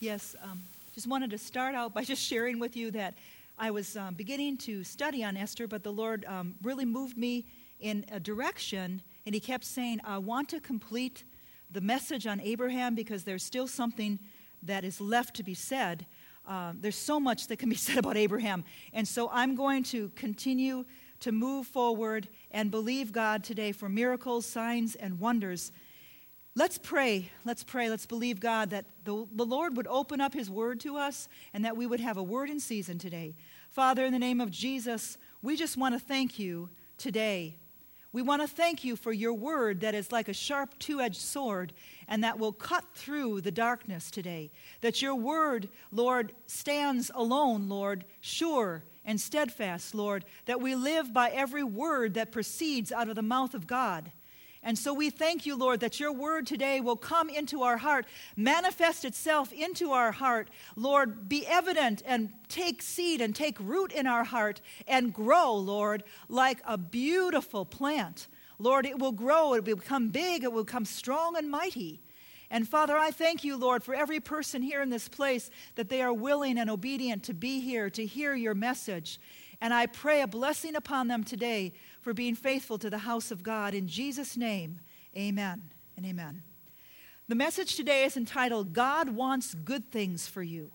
Yes, just wanted to start out by just sharing with you that I was beginning to study on Esther, but the Lord really moved me in a direction, and He kept saying, I want to complete the message on Abraham because there's still something that is left to be said. There's so much that can be said about Abraham, and so I'm going to continue to move forward and believe God today for miracles, signs, and wonders. Let's pray. Let's believe God that the Lord would open up His word to us and that we would have a word in season today. Father, in the name of Jesus, we just want to thank you today. We want to thank you for your word that is like a sharp two-edged sword and that will cut through the darkness today. That your word, Lord, stands alone, Lord, sure and steadfast, Lord, that we live by every word that proceeds out of the mouth of God. And so we thank you, Lord, that your word today will come into our heart, manifest itself into our heart, Lord, be evident and take seed and take root in our heart and grow, Lord, like a beautiful plant. Lord, it will grow, it will become big, it will become strong and mighty. And Father, I thank you, Lord, for every person here in this place that they are willing and obedient to be here, to hear your message. And I pray a blessing upon them today for being faithful to the house of God. In Jesus' name, amen and amen. The message today is entitled, God Wants Good Things for You.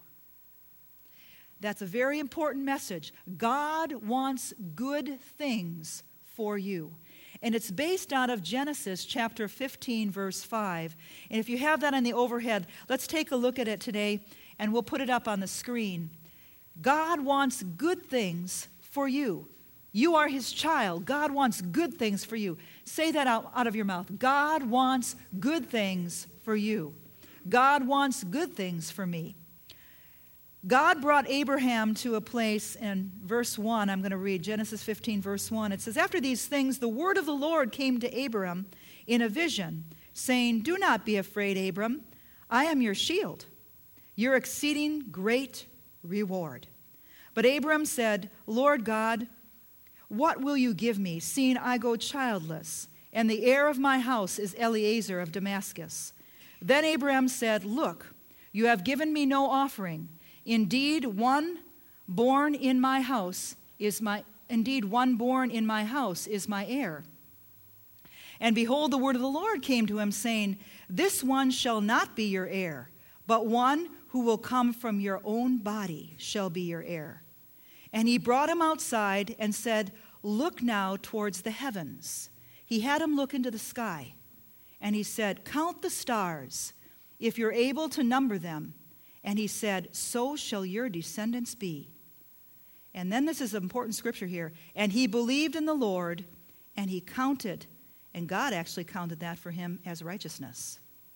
That's a very important message. God wants good things for you. And it's based out of Genesis chapter 15, verse 5. And if you have that on the overhead, let's take a look at it today, and we'll put it up on the screen. God wants good things for you. You are his child. God wants good things for you. Say that out of your mouth. God wants good things for you. God wants good things for me. God brought Abraham to a place in verse 1. I'm going to read Genesis 15, verse 1. It says, After these things, the word of the Lord came to Abram in a vision, saying, Do not be afraid, Abram. I am your shield, your exceeding great reward. But Abram said, Lord God, what will you give me, seeing I go childless, and the heir of my house is Eliezer of Damascus? Then Abram said, Look, you have given me no offering. Indeed, one born in my house is my heir. And behold, the word of the Lord came to him, saying, This one shall not be your heir, but one who will come from your own body shall be your heir. And he brought him outside and said, Look now towards the heavens. He had him look into the sky. And he said, Count the stars, if you're able to number them. And he said, So shall your descendants be. And then this is an important scripture here. And he believed in the Lord, and he counted, and God actually counted that for him as righteousness.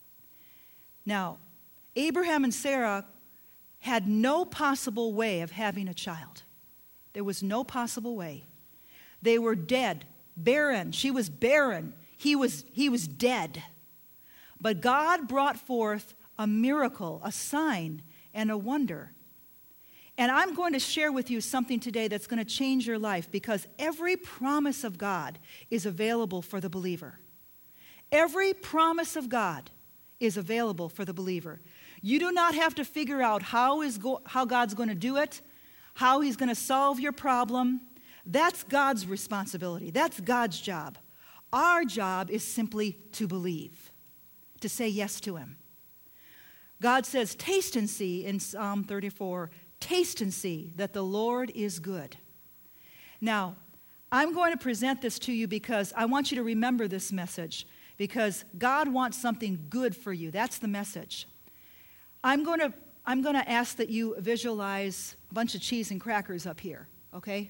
Now, Abraham and Sarah had no possible way of having a child. There was no possible way. They were dead, barren. She was barren. He was dead. But God brought forth a miracle, a sign, and a wonder. And I'm going to share with you something today that's going to change your life, because every promise of God is available for the believer. Every promise of God is available for the believer. You do not have to figure out how God's going to do it, how he's going to solve your problem. That's God's responsibility. That's God's job. Our job is simply to believe, to say yes to him. God says, taste and see in Psalm 34, taste and see that the Lord is good. Now, I'm going to present this to you because I want you to remember this message, because God wants something good for you. That's the message. I'm going to ask that you visualize a bunch of cheese and crackers up here, okay?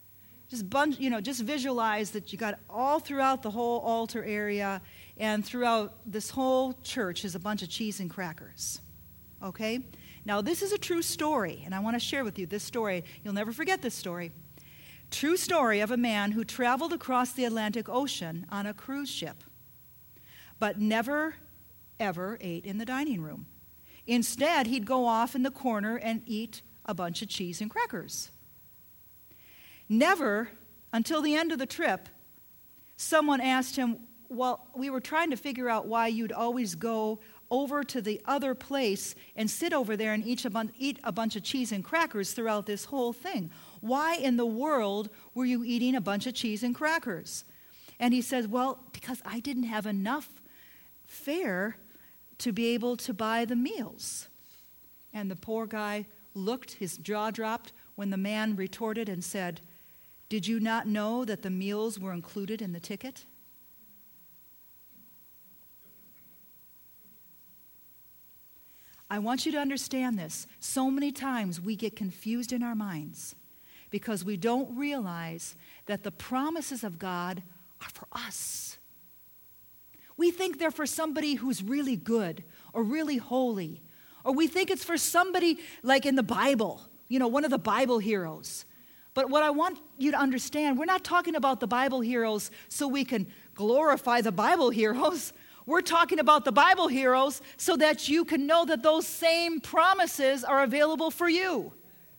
Just visualize that you got all throughout the whole altar area and throughout this whole church is a bunch of cheese and crackers, okay? Now, this is a true story, and I want to share with you this story. You'll never forget this story. True story of a man who traveled across the Atlantic Ocean on a cruise ship, but never, ever ate in the dining room. Instead, he'd go off in the corner and eat a bunch of cheese and crackers. Never, until the end of the trip, someone asked him, well, we were trying to figure out why you'd always go over to the other place and sit over there and eat a bunch of cheese and crackers throughout this whole thing? Why in the world were you eating a bunch of cheese and crackers? And he says, well, because I didn't have enough fare to be able to buy the meals. And the poor guy looked, his jaw dropped, when the man retorted and said, did you not know that the meals were included in the ticket? I want you to understand this. So many times we get confused in our minds because we don't realize that the promises of God are for us. We think they're for somebody who's really good or really holy, or we think it's for somebody like in the Bible, one of the Bible heroes. But what I want you to understand, we're not talking about the Bible heroes so we can glorify the Bible heroes. We're talking about the Bible heroes so that you can know that those same promises are available for you.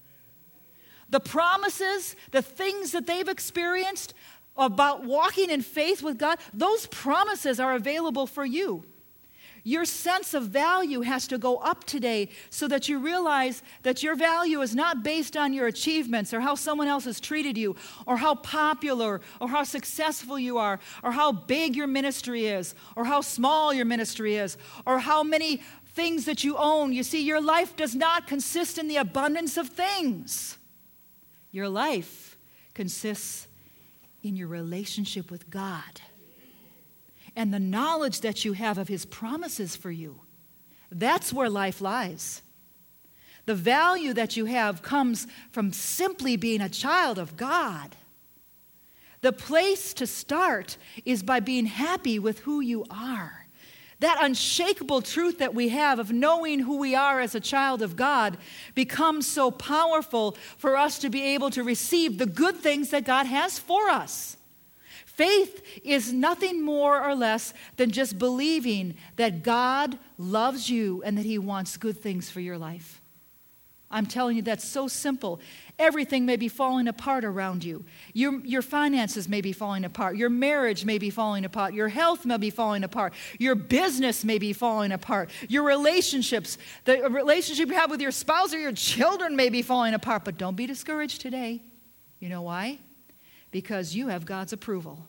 The promises, the things that they've experienced about walking in faith with God, those promises are available for you. Your sense of value has to go up today so that you realize that your value is not based on your achievements or how someone else has treated you or how popular or how successful you are or how big your ministry is or how small your ministry is or how many things that you own. You see, your life does not consist in the abundance of things. Your life consists in your relationship with God and the knowledge that you have of His promises for you. That's where life lies. The value that you have comes from simply being a child of God. The place to start is by being happy with who you are. That unshakable truth that we have of knowing who we are as a child of God becomes so powerful for us to be able to receive the good things that God has for us. Faith is nothing more or less than just believing that God loves you and that He wants good things for your life. I'm telling you, that's so simple. Everything may be falling apart around you. Your finances may be falling apart. Your marriage may be falling apart. Your health may be falling apart. Your business may be falling apart. Your relationships, the relationship you have with your spouse or your children may be falling apart. But don't be discouraged today. You know why? Because you have God's approval.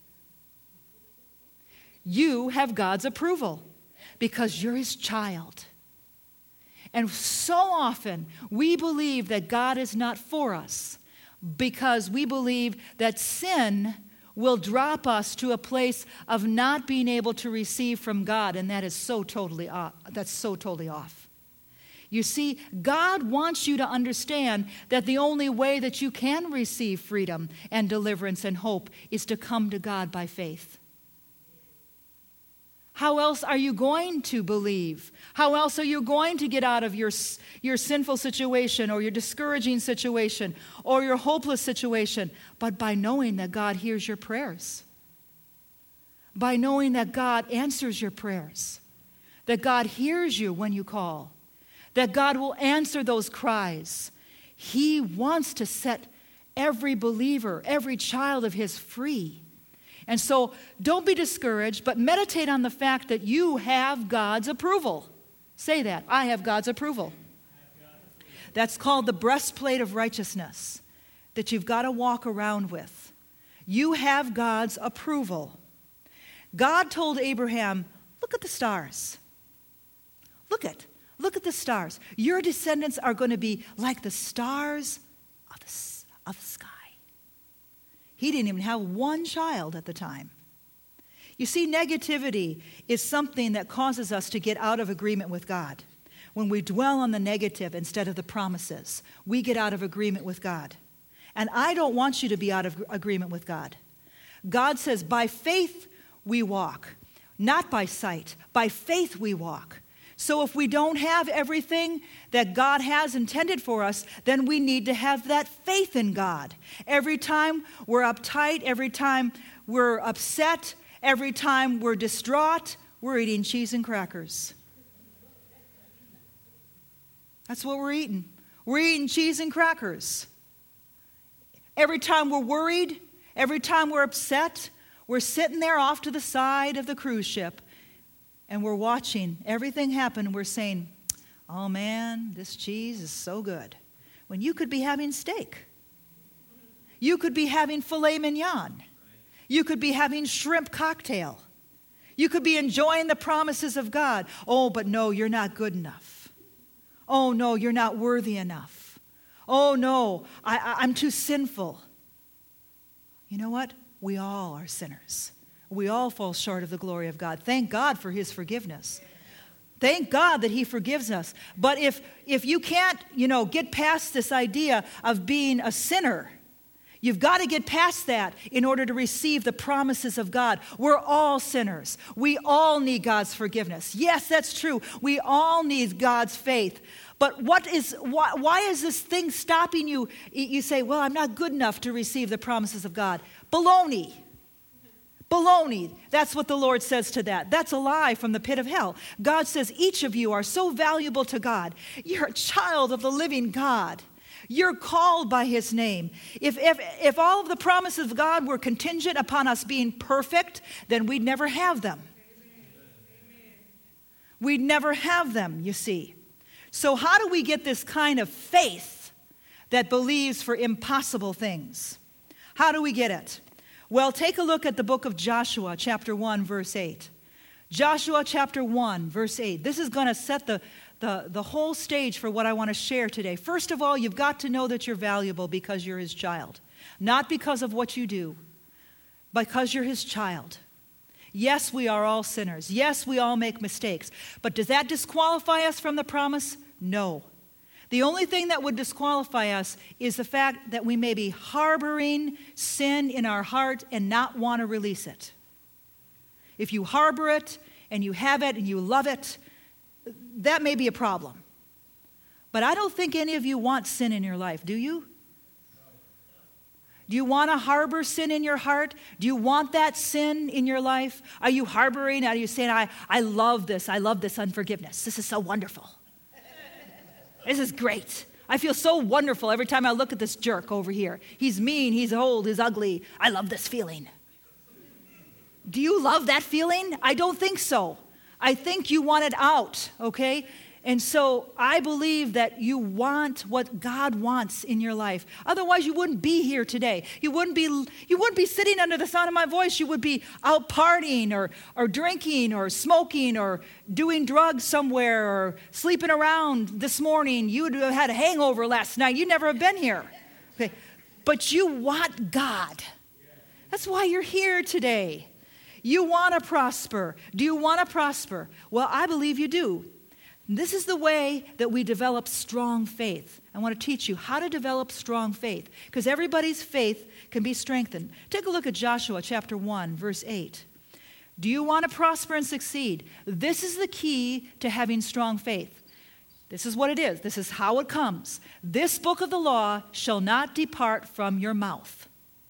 You have God's approval because you're His child. And so often we believe that God is not for us because we believe that sin will drop us to a place of not being able to receive from God, and that is so totally off. That's so totally off. You see, God wants you to understand that the only way that you can receive freedom and deliverance and hope is to come to God by faith. How else are you going to believe? How else are you going to get out of your sinful situation or your discouraging situation or your hopeless situation? But by knowing that God hears your prayers. By knowing that God answers your prayers. That God hears you when you call. That God will answer those cries. He wants to set every believer, every child of His free. And so don't be discouraged, but meditate on the fact that you have God's approval. Say that. I have God's approval. That's called the breastplate of righteousness that you've got to walk around with. You have God's approval. God told Abraham, look at the stars. Look at the stars. Your descendants are going to be like the stars of the sky. He didn't even have one child at the time. You see, negativity is something that causes us to get out of agreement with God. When we dwell on the negative instead of the promises, we get out of agreement with God. And I don't want you to be out of agreement with God. God says, by faith we walk, not by sight. By faith we walk. So if we don't have everything that God has intended for us, then we need to have that faith in God. Every time we're uptight, every time we're upset, every time we're distraught, we're eating cheese and crackers. That's what we're eating. We're eating cheese and crackers. Every time we're worried, every time we're upset, we're sitting there off to the side of the cruise ship, and we're watching everything happen, and we're saying, oh man, this cheese is so good. When you could be having steak. You could be having filet mignon. You could be having shrimp cocktail. You could be enjoying the promises of God. Oh, but no, you're not good enough. Oh, no, you're not worthy enough. Oh, no, I'm too sinful. You know what? We all are sinners. We all fall short of the glory of God. Thank God for his forgiveness. Thank God that he forgives us. But if you can't, get past this idea of being a sinner, you've got to get past that in order to receive the promises of God. We're all sinners. We all need God's forgiveness. Yes, that's true. We all need God's faith. But why is this thing stopping you? You say, well, I'm not good enough to receive the promises of God. Baloney. Baloney. That's what the Lord says to that. That's a lie from the pit of hell. God says each of you are so valuable to God. You're a child of the living God. You're called by his name. If all of the promises of God were contingent upon us being perfect, then we'd never have them. We'd never have them, you see. So how do we get this kind of faith that believes for impossible things? How do we get it? Well, take a look at the book of Joshua, chapter 1, verse 8. Joshua chapter 1, verse 8. This is going to set the whole stage for what I want to share today. First of all, you've got to know that you're valuable because you're his child. Not because of what you do, because you're his child. Yes, we are all sinners. Yes, we all make mistakes. But does that disqualify us from the promise? No. The only thing that would disqualify us is the fact that we may be harboring sin in our heart and not want to release it. If you harbor it and you have it and you love it, that may be a problem. But I don't think any of you want sin in your life, do you? Do you want to harbor sin in your heart? Do you want that sin in your life? Are you harboring? Are you saying, I love this. I love this unforgiveness. This is so wonderful. This is great. I feel so wonderful every time I look at this jerk over here. He's mean, he's old, he's ugly. I love this feeling. Do you love that feeling? I don't think so. I think you want it out, okay? And so I believe that you want what God wants in your life. Otherwise, you wouldn't be here today. You wouldn't be sitting under the sound of my voice. You would be out partying or drinking or smoking or doing drugs somewhere or sleeping around this morning. You would have had a hangover last night. You'd never have been here. Okay. But you want God. That's why you're here today. You want to prosper. Do you want to prosper? Well, I believe you do. This is the way that we develop strong faith. I want to teach you how to develop strong faith, because everybody's faith can be strengthened. Take a look at Joshua chapter 1, verse 8. Do you want to prosper and succeed? This is the key to having strong faith. This is what it is. This is how it comes. This book of the law shall not depart from your mouth.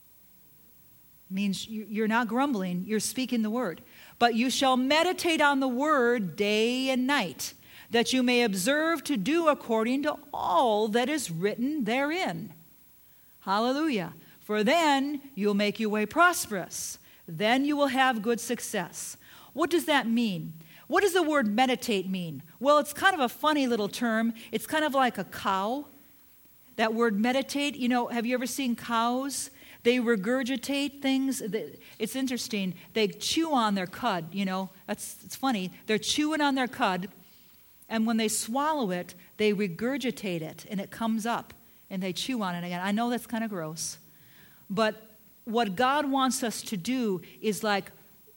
It means you're not grumbling, you're speaking the word. But you shall meditate on the word day and night, that you may observe to do according to all that is written therein. Hallelujah. For then you'll make your way prosperous. Then you will have good success. What does that mean? What does the word meditate mean? Well, it's kind of a funny little term. It's kind of like a cow. That word meditate, have you ever seen cows? They regurgitate things. It's interesting. They chew on their cud, It's funny. They're chewing on their cud. And when they swallow it, they regurgitate it, and it comes up, and they chew on it again. I know that's kind of gross. But what God wants us to do is like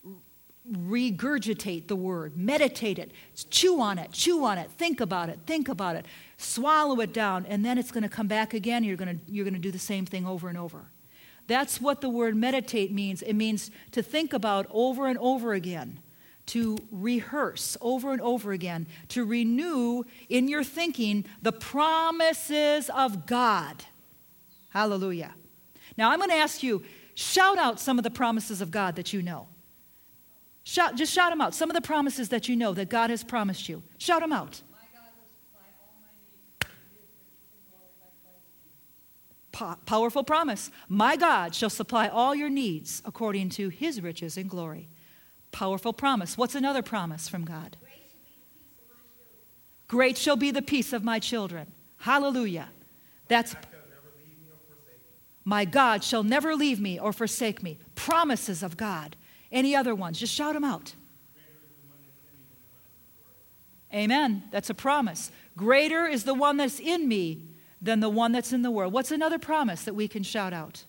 regurgitate the word, meditate it, chew on it, think about it, swallow it down, and then it's going to come back again. You're going to do the same thing over and over. That's what the word meditate means. It means to think about over and over again. To rehearse over and over again, to renew in your thinking the promises of God. Hallelujah. Now I'm going to ask you, shout out some of the promises of God that you know. Just shout them out. Some of the promises that you know that God has promised you. Shout them out. My God will supply all my needs according to his riches and glory by Christ Jesus. Powerful promise. My God shall supply all your needs according to his riches and glory Powerful promise. What's another promise from God? Great shall be the peace of my children. Hallelujah. That's my God shall never leave me or forsake me. Promises of God. Any other ones? Just shout them out. Amen. That's a promise. Greater is the one that's in me than the one that's in the world. What's another promise that we can shout out?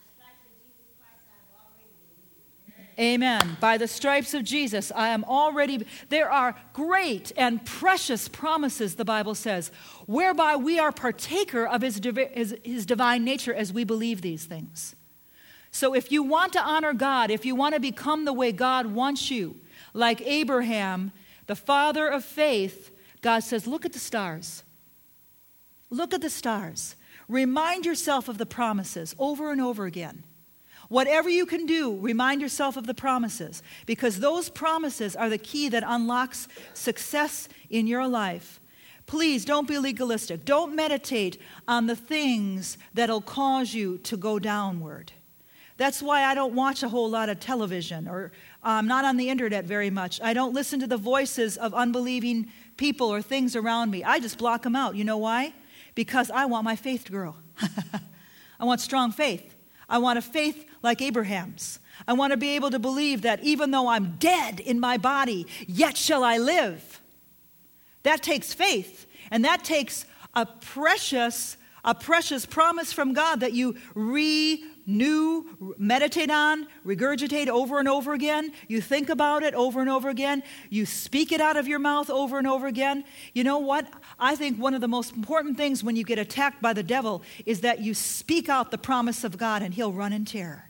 Amen. By the stripes of Jesus, I am already. There are great and precious promises, the Bible says, whereby we are partaker of his divine nature as we believe these things. So if you want to honor God, if you want to become the way God wants you, like Abraham, the father of faith, God says, look at the stars. Look at the stars. Remind yourself of the promises over and over again. Whatever you can do, remind yourself of the promises, because those promises are the key that unlocks success in your life. Please don't be legalistic. Don't meditate on the things that'll cause you to go downward. That's why I don't watch a whole lot of television, or I'm not on the internet very much. I don't listen to the voices of unbelieving people or things around me. I just block them out. You know why? Because I want my faith to grow. I want strong faith. I want a faith like Abraham's. I want to be able to believe that even though I'm dead in my body, yet shall I live. That takes faith, and that takes a precious promise from God that you renew, meditate on, regurgitate over and over again. You think about it over and over again. You speak it out of your mouth over and over again. You know what? I think one of the most important things when you get attacked by the devil is that you speak out the promise of God and he'll run in terror.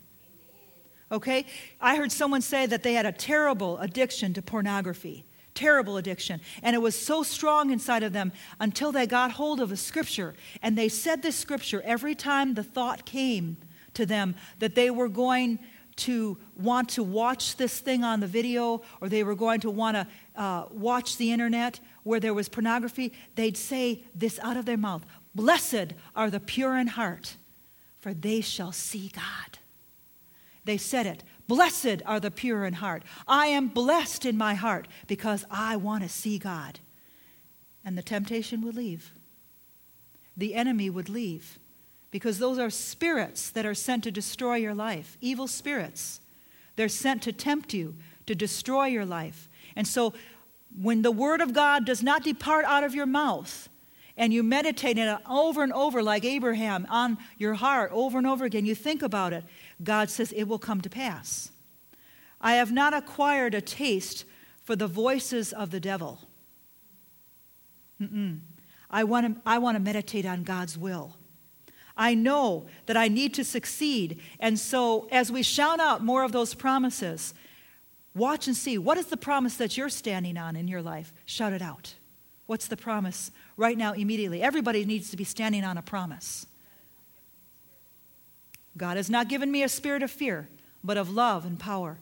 Okay? I heard someone say that they had a terrible addiction to pornography. Terrible addiction. And it was so strong inside of them until they got hold of a scripture. And they said this scripture every time the thought came to them that they were going to want to watch this thing on the video, or they were going to want to watch the internet where there was pornography. They'd say this out of their mouth: "Blessed are the pure in heart, for they shall see God." They said it. Blessed are the pure in heart. I am blessed in my heart because I want to see God. And the temptation would leave. The enemy would leave. Because those are spirits that are sent to destroy your life. Evil spirits. They're sent to tempt you, to destroy your life. And so when the word of God does not depart out of your mouth, and you meditate it over and over like Abraham on your heart over and over again, you think about it, God says it will come to pass. I have not acquired a taste for the voices of the devil. I want to meditate on God's will. I know that I need to succeed. And so as we shout out more of those promises, watch and see, what is the promise that you're standing on in your life? Shout it out. What's the promise right now, immediately? Everybody needs to be standing on a promise. God has not given me a spirit of fear, but of love and power.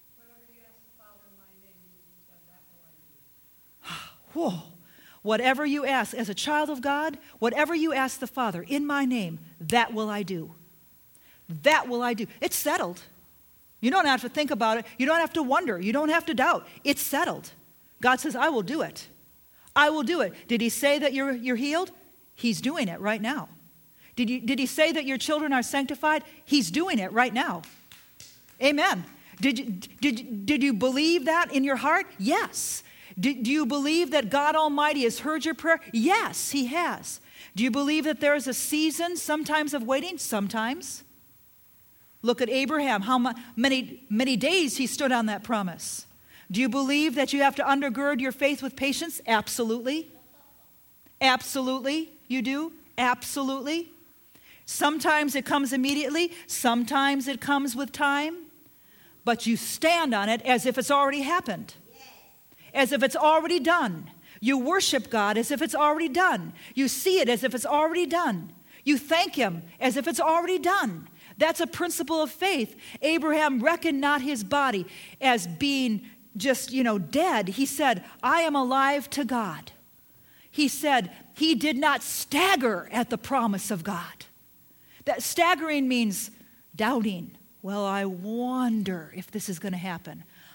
Whoa. Whatever you ask as a child of God, whatever you ask the Father in my name, that will I do. That will I do. It's settled. You don't have to think about it. You don't have to wonder. You don't have to doubt. It's settled. God says, I will do it. I will do it. Did he say that you're healed? He's doing it right now. Did he say that your children are sanctified? He's doing it right now. Amen. Did you believe that in your heart? Yes. Do you believe that God Almighty has heard your prayer? Yes, he has. Do you believe that there is a season sometimes of waiting? Sometimes. Look at Abraham, how many days he stood on that promise. Do you believe that you have to undergird your faith with patience? Absolutely. Absolutely, you do. Absolutely. Sometimes it comes immediately. Sometimes it comes with time. But you stand on it as if it's already happened. As if it's already done. You worship God as if it's already done. You see it as if it's already done. You thank him as if it's already done. That's a principle of faith. Abraham reckoned not his body as being just, dead. He said, I am alive to God. He said he did not stagger at the promise of God. That staggering means doubting. Well, I wonder if this is going to happen.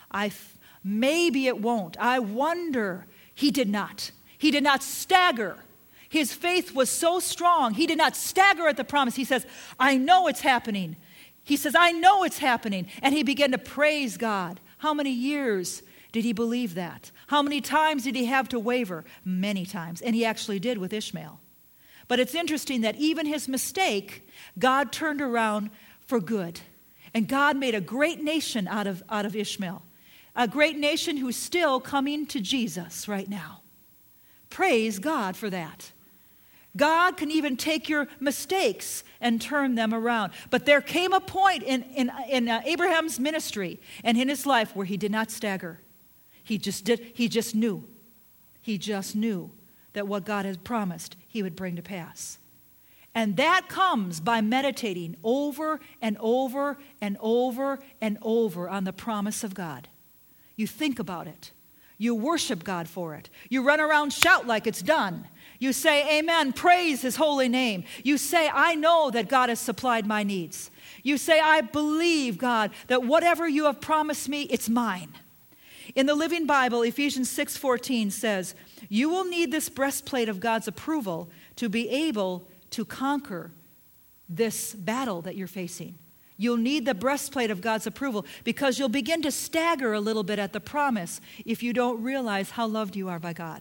Maybe it won't. I wonder. He did not. He did not stagger. His faith was so strong. He did not stagger at the promise. He says, I know it's happening. He says, I know it's happening. And he began to praise God. How many years did he believe that? How many times did he have to waver? Many times. And he actually did with Ishmael. But it's interesting that even his mistake, God turned around for good. And God made a great nation out of Ishmael. A great nation who's still coming to Jesus right now. Praise God for that. God can even take your mistakes and turn them around. But there came a point in Abraham's ministry and in his life where he did not stagger. He just knew. He just knew that what God had promised he would bring to pass. And that comes by meditating over and over and over and over on the promise of God. You think about it. You worship God for it. You run around, shout like it's done. You say, amen, praise his holy name. You say, I know that God has supplied my needs. You say, I believe, God, that whatever you have promised me, it's mine. In the Living Bible, Ephesians 6:14 says, you will need this breastplate of God's approval to be able to conquer this battle that you're facing. You'll need the breastplate of God's approval because you'll begin to stagger a little bit at the promise if you don't realize how loved you are by God,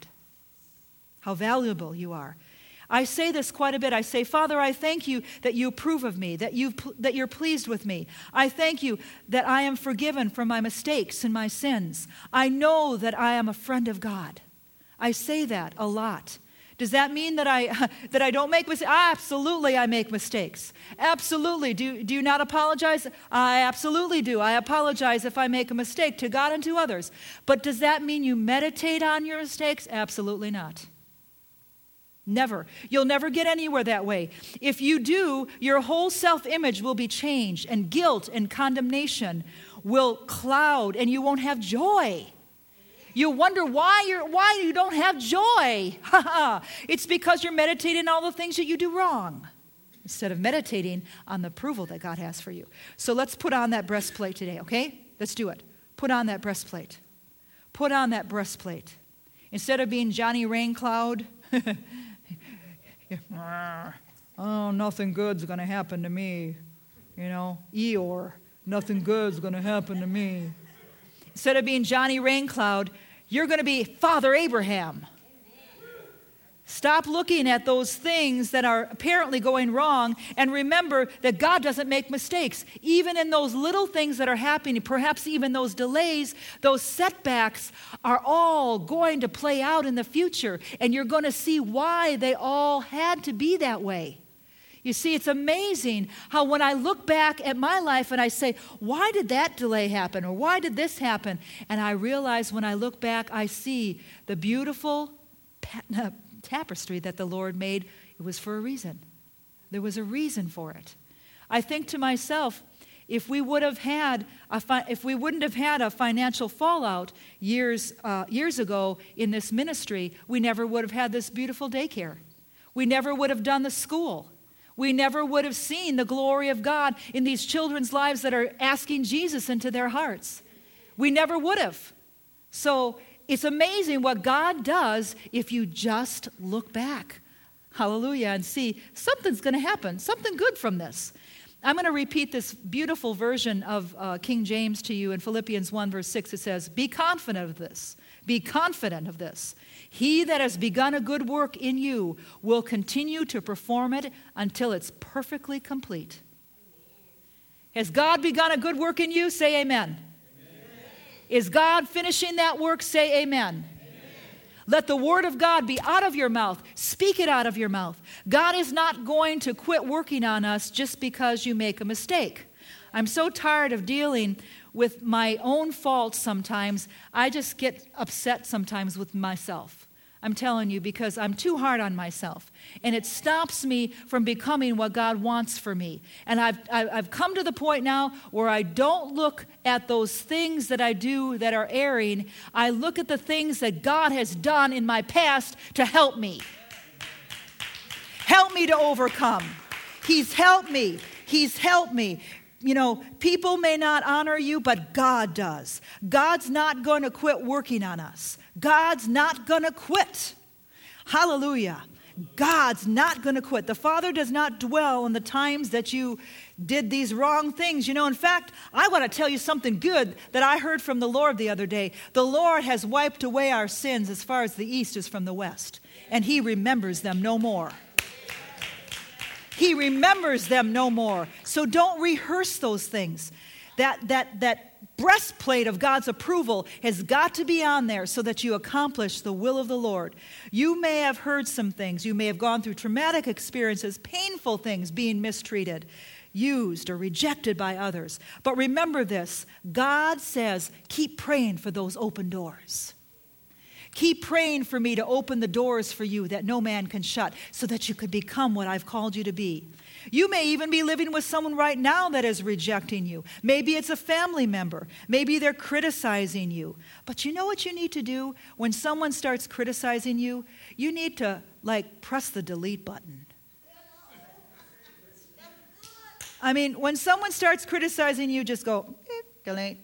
how valuable you are. I say this quite a bit. I say, Father, I thank you that you approve of me, that you're pleased with me. I thank you that I am forgiven for my mistakes and my sins. I know that I am a friend of God. I say that a lot. Does that mean that I don't make mistakes? Absolutely, I make mistakes. Absolutely. Do you not apologize? I absolutely do. I apologize if I make a mistake to God and to others. But does that mean you meditate on your mistakes? Absolutely not. Never. You'll never get anywhere that way. If you do, your whole self-image will be changed, and guilt and condemnation will cloud, and you won't have joy. You wonder why you don't have joy. It's because you're meditating on all the things that you do wrong instead of meditating on the approval that God has for you. So let's put on that breastplate today, okay? Let's do it. Put on that breastplate. Put on that breastplate. Instead of being Johnny Raincloud, oh, nothing good's going to happen to me. You know, Eeyore, nothing good's going to happen to me. Instead of being Johnny Raincloud, you're going to be Father Abraham. Stop looking at those things that are apparently going wrong and remember that God doesn't make mistakes. Even in those little things that are happening, perhaps even those delays, those setbacks are all going to play out in the future. And you're going to see why they all had to be that way. You see, it's amazing how when I look back at my life and I say, why did that delay happen? Or why did this happen? And I realize when I look back, I see the beautiful tapestry that the Lord made. It was for a reason. There was a reason for it. I think to myself, if we wouldn't have had a financial fallout years ago in this ministry, we never would have had this beautiful daycare. We never would have done the school. We never would have seen the glory of God in these children's lives that are asking Jesus into their hearts. We never would have. So it's amazing what God does if you just look back. Hallelujah. And see something's going to happen, something good from this. I'm going to repeat this beautiful version of King James to you in Philippians 1 verse 6. It says, be confident of this. Be confident of this. He that has begun a good work in you will continue to perform it until it's perfectly complete. Has God begun a good work in you? Say amen. Amen. Is God finishing that work? Say amen. Let the word of God be out of your mouth. Speak it out of your mouth. God is not going to quit working on us just because you make a mistake. I'm so tired of dealing with my own faults sometimes. I just get upset sometimes with myself. I'm telling you, because I'm too hard on myself. And it stops me from becoming what God wants for me. And I've come to the point now where I don't look at those things that I do that are erring. I look at the things that God has done in my past to help me. Help me to overcome. He's helped me. He's helped me. People may not honor you, but God does. God's not going to quit working on us. God's not going to quit. Hallelujah. God's not going to quit. The Father does not dwell on the times that you did these wrong things. In fact, I want to tell you something good that I heard from the Lord the other day. The Lord has wiped away our sins as far as the east is from the west, and He remembers them no more. He remembers them no more. So don't rehearse those things. That breastplate of God's approval has got to be on there so that you accomplish the will of the Lord. You may have heard some things. You may have gone through traumatic experiences, painful things, being mistreated, used, or rejected by others. But remember this, God says, keep praying for those open doors. Keep praying for me to open the doors for you that no man can shut so that you could become what I've called you to be. You may even be living with someone right now that is rejecting you. Maybe it's a family member. Maybe they're criticizing you. But you know what you need to do? When someone starts criticizing you, you need to, press the delete button. When someone starts criticizing you, just go, delete,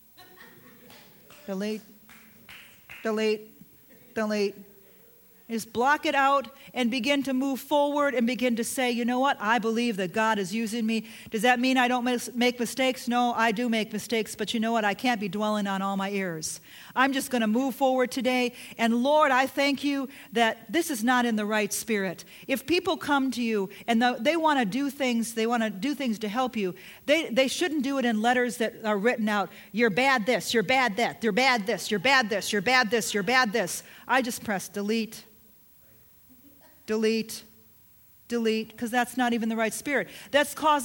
delete, delete. Delete. Just block it out and begin to move forward and begin to say, you know what? I believe that God is using me. Does that mean I don't make mistakes? No, I do make mistakes, but you know what? I can't be dwelling on all my ears. I'm just going to move forward today. And Lord, I thank you that this is not in the right spirit. If people come to you and they want to do things, to help you, they shouldn't do it in letters that are written out. You're bad this, you're bad that, you're bad this, you're bad this, you're bad this, you're bad this. I just press delete. Delete, because that's not even the right spirit. That's called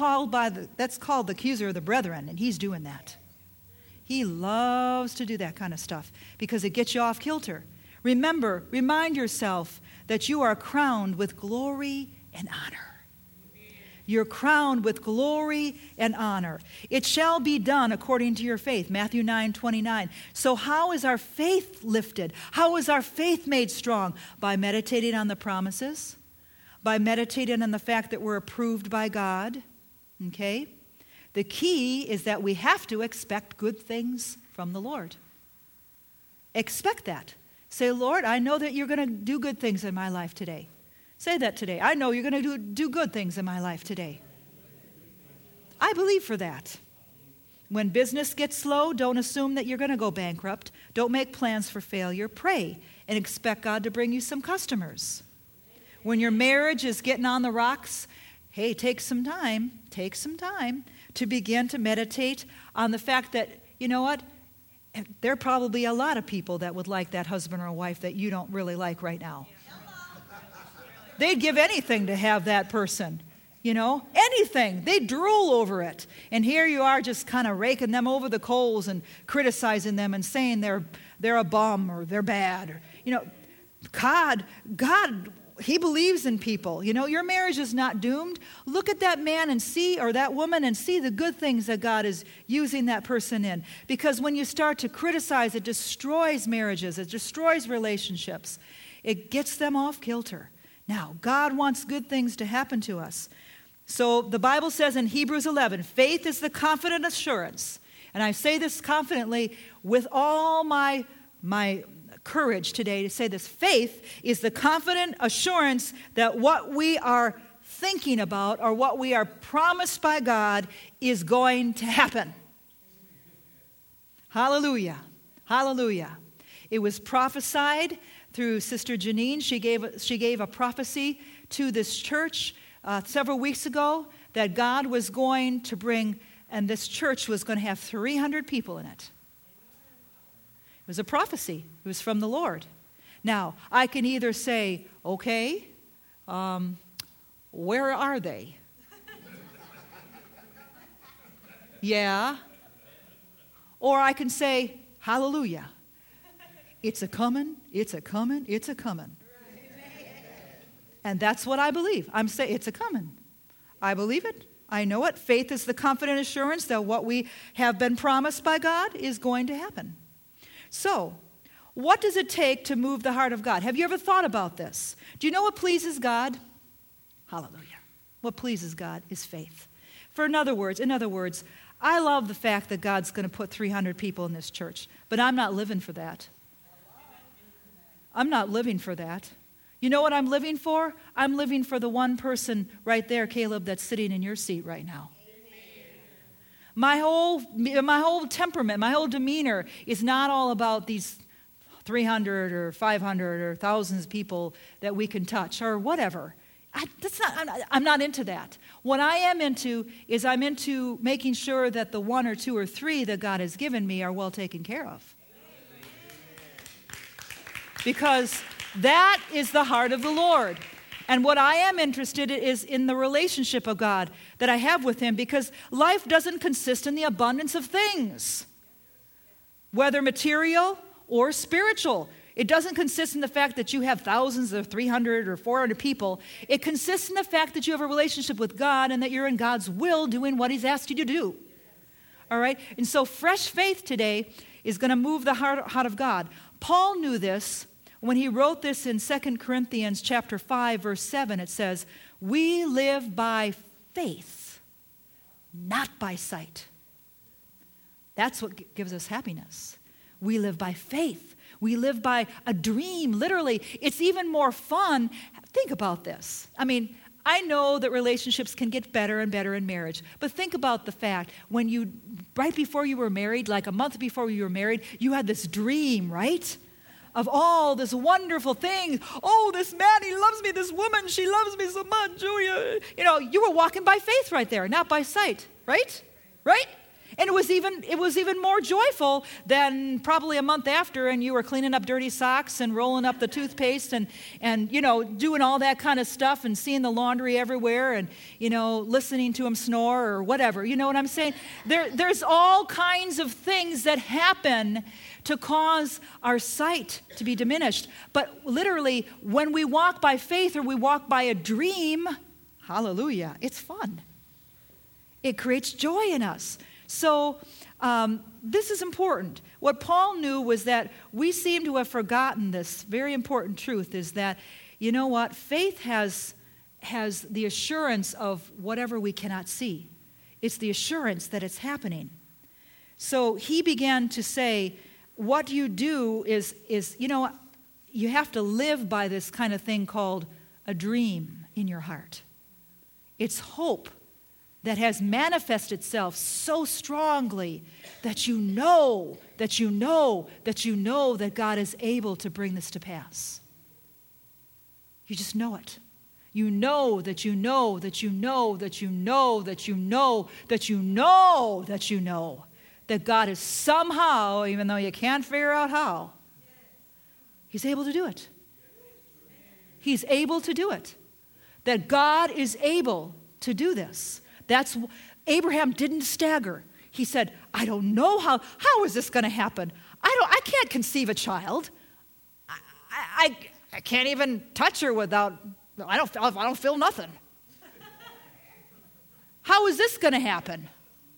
the accuser of the brethren, and he's doing that. He loves to do that kind of stuff because it gets you off kilter. Remind yourself that you are crowned with glory and honor. You're crowned with glory and honor. It shall be done according to your faith, Matthew 9:29. So how is our faith lifted? How is our faith made strong? By meditating on the promises, by meditating on the fact that we're approved by God. Okay? The key is that we have to expect good things from the Lord. Expect that. Say, Lord, I know that you're going to do good things in my life today. Say that today. I know you're going to do good things in my life today. I believe for that. When business gets slow, don't assume that you're going to go bankrupt. Don't make plans for failure. Pray and expect God to bring you some customers. When your marriage is getting on the rocks, hey, take some time to begin to meditate on the fact that, you know what? There are probably a lot of people that would like that husband or wife that you don't really like right now. They'd give anything to have that person, anything. They'd drool over it. And here you are just kind of raking them over the coals and criticizing them and saying they're a bum or they're bad. God, He believes in people. Your marriage is not doomed. Look at that man and see, or that woman, and see the good things that God is using that person in. Because when you start to criticize, it destroys marriages. It destroys relationships. It gets them off kilter. Now, God wants good things to happen to us. So the Bible says in Hebrews 11, faith is the confident assurance. And I say this confidently with all my courage today to say this. Faith is the confident assurance that what we are thinking about or what we are promised by God is going to happen. Hallelujah. Hallelujah. It was prophesied through Sister Janine. She gave a prophecy to this church several weeks ago that God was going to bring, and this church was going to have 300 people in it. It was a prophecy. It was from the Lord. Now, I can either say, okay, where are they? Yeah. Or I can say, hallelujah. It's a coming, it's a coming, it's a coming. And that's what I believe. I'm saying it's a coming. I believe it. I know it. Faith is the confident assurance that what we have been promised by God is going to happen. So, what does it take to move the heart of God? Have you ever thought about this? Do you know what pleases God? Hallelujah. What pleases God is faith. In other words, I love the fact that God's going to put 300 people in this church, but I'm not living for that. I'm not living for that. You know what I'm living for? I'm living for the one person right there, Caleb, that's sitting in your seat right now. My whole temperament, my whole demeanor is not all about these 300 or 500 or thousands of people that we can touch or whatever. I'm not into that. What I am into is I'm into making sure that the one or two or three that God has given me are well taken care of. Because that is the heart of the Lord. And what I am interested in is in the relationship of God that I have with Him, because life doesn't consist in the abundance of things, whether material or spiritual. It doesn't consist in the fact that you have thousands or 300 or 400 people. It consists in the fact that you have a relationship with God and that you're in God's will doing what He's asked you to do. All right? And so fresh faith today is going to move the heart of God. Paul knew this when he wrote this in 2 Corinthians chapter 5, verse 7. It says, "We live by faith, not by sight." That's what gives us happiness. We live by faith. We live by a dream, literally. It's even more fun. Think about this. I mean, I know that relationships can get better and better in marriage, but think about the fact when right before you were married, like a month before you were married, you had this dream, right? Of all this wonderful thing. Oh, this man, he loves me. This woman, she loves me so much. Julia. You were walking by faith right there, not by sight, right? Right? And it was even more joyful than probably a month after, and you were cleaning up dirty socks and rolling up the toothpaste and doing all that kind of stuff and seeing the laundry everywhere and listening to him snore or whatever. You know what I'm saying? There's all kinds of things that happen to cause our sight to be diminished. But literally, when we walk by faith or we walk by a dream, hallelujah, it's fun. It creates joy in us. So this is important. What Paul knew was that we seem to have forgotten this very important truth, is that, you know what, faith has the assurance of whatever we cannot see. It's the assurance that it's happening. So he began to say, what you do is you have to live by this kind of thing called a dream in your heart. It's hope that has manifested itself so strongly that you know that God is able to bring this to pass. You just know it. You know that you know that you know that you know that you know that you know that you know that God is somehow, even though you can't figure out how, He's able to do it. He's able to do it. That God is able to do this. That's Abraham didn't stagger. He said, I don't know how is this going to happen? I can't conceive a child. I can't even touch her without, I don't feel nothing. How is this going to happen?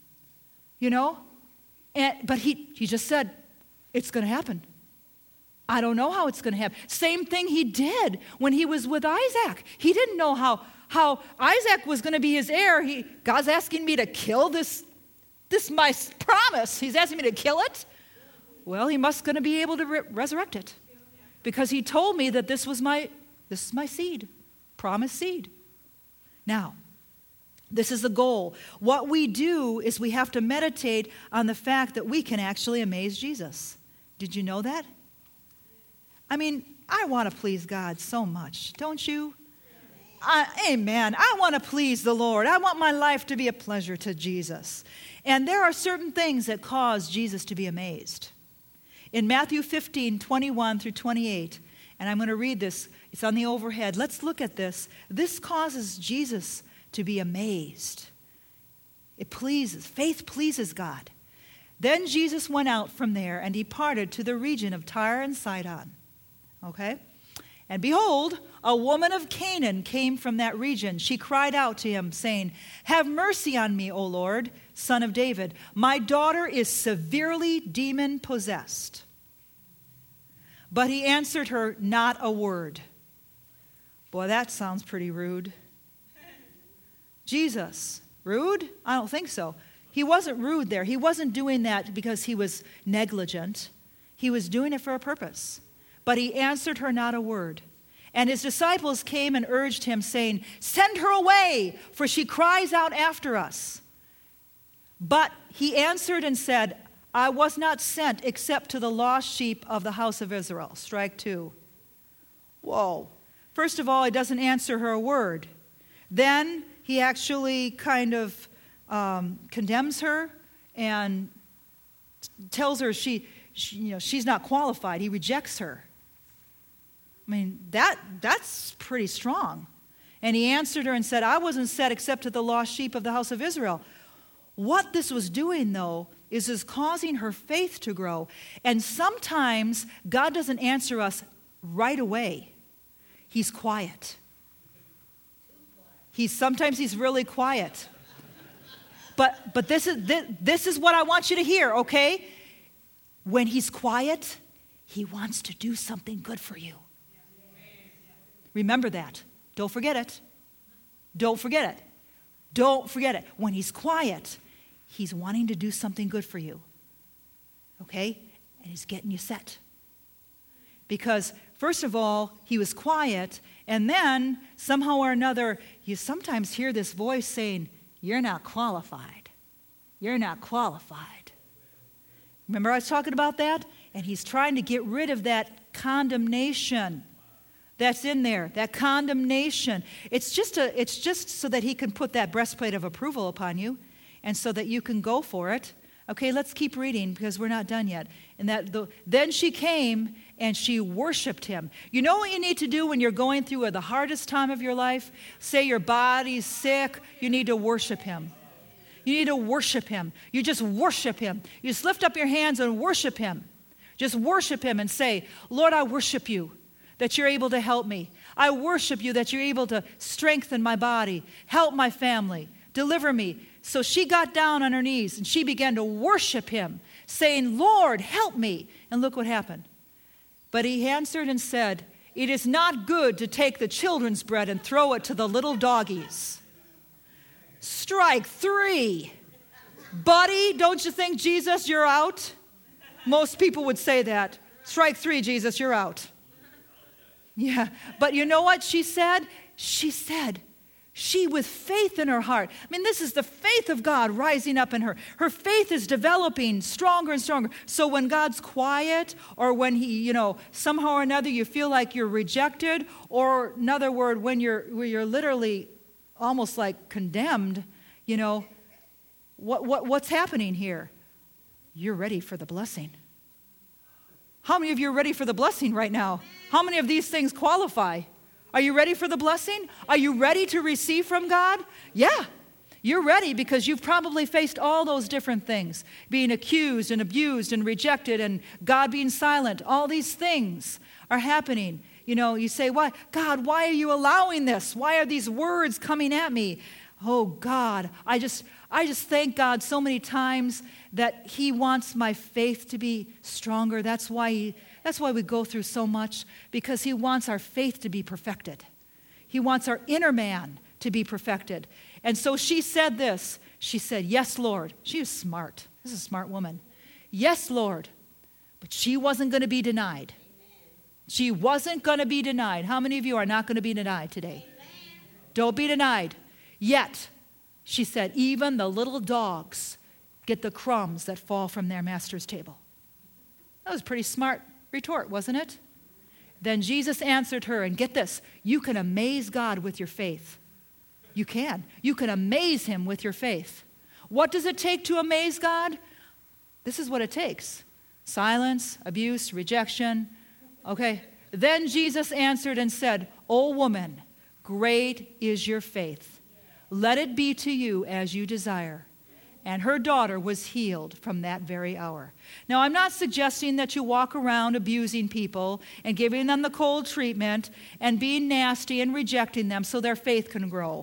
But he just said, it's going to happen. I don't know how it's going to happen. Same thing he did when he was with Isaac. He didn't know how Isaac was going to be his heir. God's asking me to kill this my promise. He's asking me to kill it. Well, he must going to be able to resurrect it, because he told me that this is my seed, promised seed. Now, this is the goal. What we do is we have to meditate on the fact that we can actually amaze Jesus. Did you know that? I mean, I want to please God so much, don't you? Amen. I want to please the Lord. I want my life to be a pleasure to Jesus. And there are certain things that cause Jesus to be amazed. In Matthew 15, 21 through 28, and I'm going to read this. It's on the overhead. Let's look at this. This causes Jesus to be amazed. Faith pleases God. Then Jesus went out from there and departed to the region of Tyre and Sidon. Okay? And behold, a woman of Canaan came from that region. She cried out to him, saying, Have mercy on me, O Lord, Son of David. My daughter is severely demon-possessed. But he answered her not a word. Boy, that sounds pretty rude. Jesus Rude? I don't think so. He wasn't rude there. He wasn't doing that because he was negligent. He was doing it for a purpose. But he answered her not a word. And his disciples came and urged him, saying, "Send her away, for she cries out after us." But he answered and said, "I was not sent except to the lost sheep of the house of Israel." Strike two. Whoa. First of all, he doesn't answer her a word. Then he actually kind of condemns her and tells her she's not qualified. He rejects her. I mean, that's pretty strong. And he answered her and said, "I wasn't sent except to the lost sheep of the house of Israel." What this was doing, though, is causing her faith to grow. And sometimes God doesn't answer us right away. He's quiet. Sometimes he's really quiet. But this is what I want you to hear, okay? When he's quiet, he wants to do something good for you. Remember that. Don't forget it. Don't forget it. Don't forget it. When he's quiet, he's wanting to do something good for you. Okay? And he's getting you set. Because, first of all, he was quiet, and then, somehow or another, you sometimes hear this voice saying, "You're not qualified. You're not qualified." Remember I was talking about that? And he's trying to get rid of that condemnation that's in there, that condemnation. It's just so that he can put that breastplate of approval upon you, and so that you can go for it. Okay, let's keep reading because we're not done yet. And then she came and she worshiped him. You know what you need to do when you're going through the hardest time of your life? Say your body's sick, you need to worship him. You need to worship him. You just worship him. You just lift up your hands and worship him. Just worship him and say, "Lord, I worship you that you're able to help me. I worship you that you're able to strengthen my body, help my family, deliver me." So she got down on her knees and she began to worship him, saying, "Lord, help me." And look what happened. But he answered and said, "It is not good to take the children's bread and throw it to the little doggies." Strike three. Buddy, don't you think, Jesus, you're out? Most people would say that. Strike three, Jesus, you're out. Yeah, but you know what she said? She with faith in her heart. I mean, this is the faith of God rising up in her. Her faith is developing stronger and stronger. So when God's quiet, or when he, somehow or another you feel like you're rejected, or another word, when you're literally almost like condemned, what's happening here? You're ready for the blessing. How many of you are ready for the blessing right now? How many of these things qualify? Are you ready for the blessing? Are you ready to receive from God? Yeah, you're ready because you've probably faced all those different things. Being accused and abused and rejected and God being silent. All these things are happening. You say, "Why, God, why are you allowing this? Why are these words coming at me?" Oh, God, I just thank God so many times that he wants my faith to be stronger. That's why we go through so much, because he wants our faith to be perfected. He wants our inner man to be perfected. And so she said this. She said, "Yes, Lord." She was smart. This is a smart woman. "Yes, Lord." But she wasn't going to be denied. She wasn't going to be denied. How many of you are not going to be denied today? Don't be denied. Yet, she said, "Even the little dogs get the crumbs that fall from their master's table." That was a pretty smart retort, wasn't it? Then Jesus answered her, and get this, you can amaze God with your faith. You can. You can amaze him with your faith. What does it take to amaze God? This is what it takes. Silence, abuse, rejection. Okay. Then Jesus answered and said, "O woman, great is your faith. Let it be to you as you desire." And her daughter was healed from that very hour. Now, I'm not suggesting that you walk around abusing people and giving them the cold treatment and being nasty and rejecting them so their faith can grow.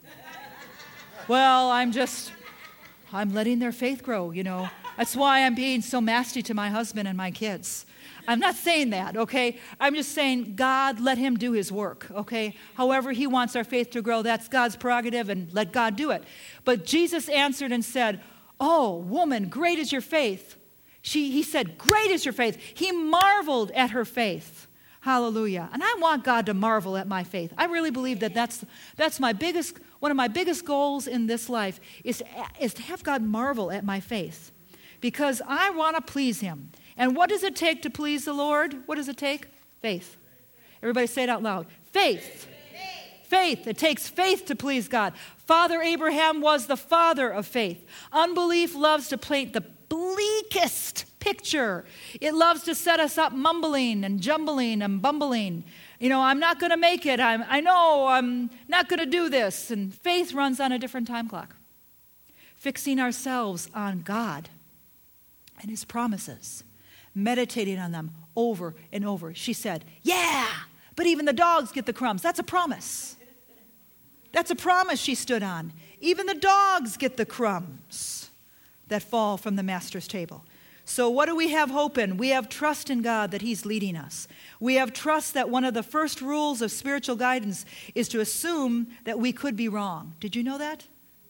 Well, I'm letting their faith grow, That's why I'm being so nasty to my husband and my kids. I'm not saying that, okay? I'm just saying, God, let him do his work, okay? However he wants our faith to grow, that's God's prerogative, and let God do it. But Jesus answered and said, oh, woman, great is your faith. He said, great is your faith. He marveled at her faith. Hallelujah. And I want God to marvel at my faith. I really believe that that's one of my biggest goals in this life is to have God marvel at my faith. Because I want to please him. And what does it take to please the Lord? What does it take? Faith. Everybody say it out loud. Faith. Faith. It takes faith to please God. Father Abraham was the father of faith. Unbelief loves to paint the bleakest picture. It loves to set us up mumbling and jumbling and bumbling. You know, I'm not going to make it. I know I'm not going to do this. And faith runs on a different time clock. Fixing ourselves on God and his promises, meditating on them over and over. She said, yeah, but even the dogs get the crumbs. That's a promise. That's a promise she stood on. Even the dogs get the crumbs that fall from the master's table. So what do we have hope in? We have trust in God that he's leading us. We have trust that one of the first rules of spiritual guidance is to assume that we could be wrong. Did you know that?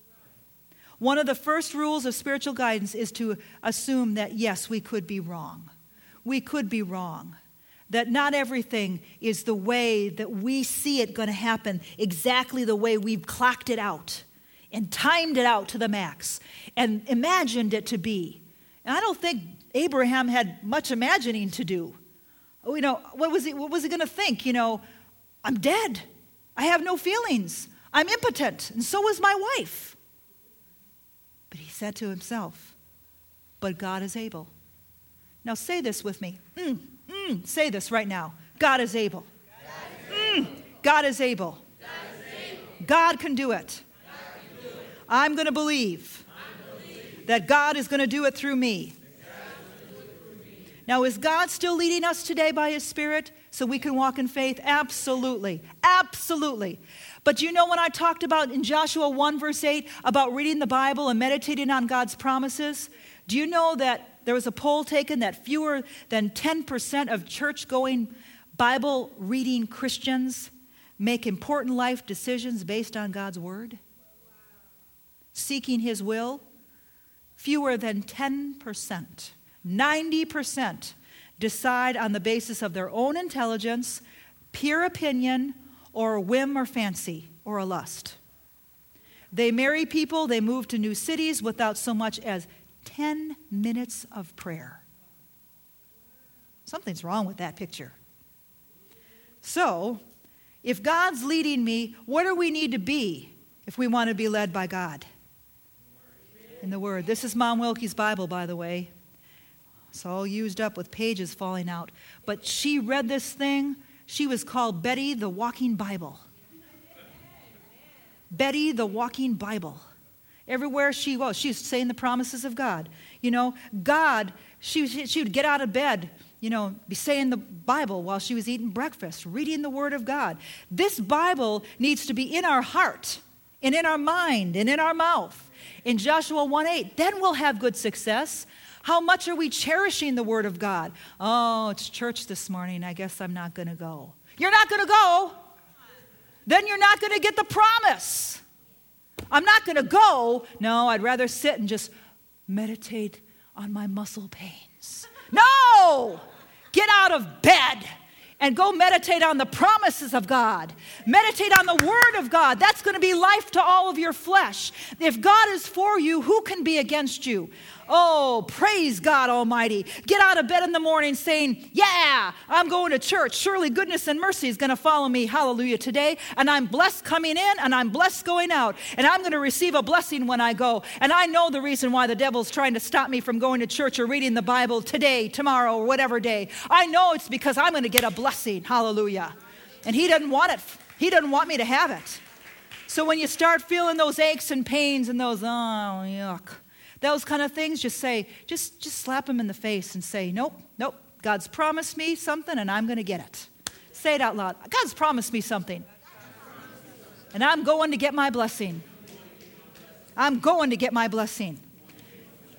One of the first rules of spiritual guidance is to assume that, yes, we could be wrong. We could be wrong. That not everything is the way that we see it going to happen, exactly the way we've clocked it out and timed it out to the max and imagined it to be. And I don't think Abraham had much imagining to do. You know, what was he going to think? You know, I'm dead. I have no feelings. I'm impotent, and so is my wife. But he said to himself, but God is able. Now say this with me. Say this right now. God is able. God is able. God can do it. I'm going to believe that God is going to do it through me. Now, is God still leading us today by his Spirit so we can walk in faith? Absolutely. Absolutely. But you know when I talked about in Joshua 1 verse 8 about reading the Bible and meditating on God's promises? Do you know that there was a poll taken that fewer than 10% of church-going, Bible-reading Christians make important life decisions based on God's word? Seeking his will? Fewer than 10%. 90% decide on the basis of their own intelligence, pure opinion, or a whim or fancy, or a lust. They marry people, they move to new cities without so much as 10 minutes of prayer. Something's wrong with that picture. So, if God's leading me, what do we need to be if we want to be led by God? In the Word. This is Mom Wilkie's Bible, by the way. It's all used up with pages falling out. But she read this thing. She was called Betty the Walking Bible. Betty the Walking Bible. Everywhere she was, she was saying the promises of God. You know, God, she would get out of bed, you know, be saying the Bible while she was eating breakfast, reading the Word of God. This Bible needs to be in our heart and in our mind and in our mouth. In Joshua 1:8, then we'll have good success. How much are we cherishing the Word of God? Oh, it's church this morning. I guess I'm not going to go. You're not going to go? Then you're not going to get the promise. I'm not going to go. No, I'd rather sit and just meditate on my muscle pains. No! Get out of bed and go meditate on the promises of God. Meditate on the Word of God. That's going to be life to all of your flesh. If God is for you, who can be against you? Oh, praise God Almighty. Get out of bed in the morning saying, yeah, I'm going to church. Surely goodness and mercy is going to follow me, hallelujah, today. And I'm blessed coming in and I'm blessed going out. And I'm going to receive a blessing when I go. And I know the reason why the devil's trying to stop me from going to church or reading the Bible today, tomorrow, or whatever day. I know it's because I'm going to get a blessing, hallelujah. And he doesn't want it. He doesn't want me to have it. So when you start feeling those aches and pains and those, oh, yuck, those kind of things, just say, just slap him in the face and say, nope, God's promised me something and I'm going to get it. Say it out loud. God's promised me something. And I'm going to get my blessing. I'm going to get my blessing.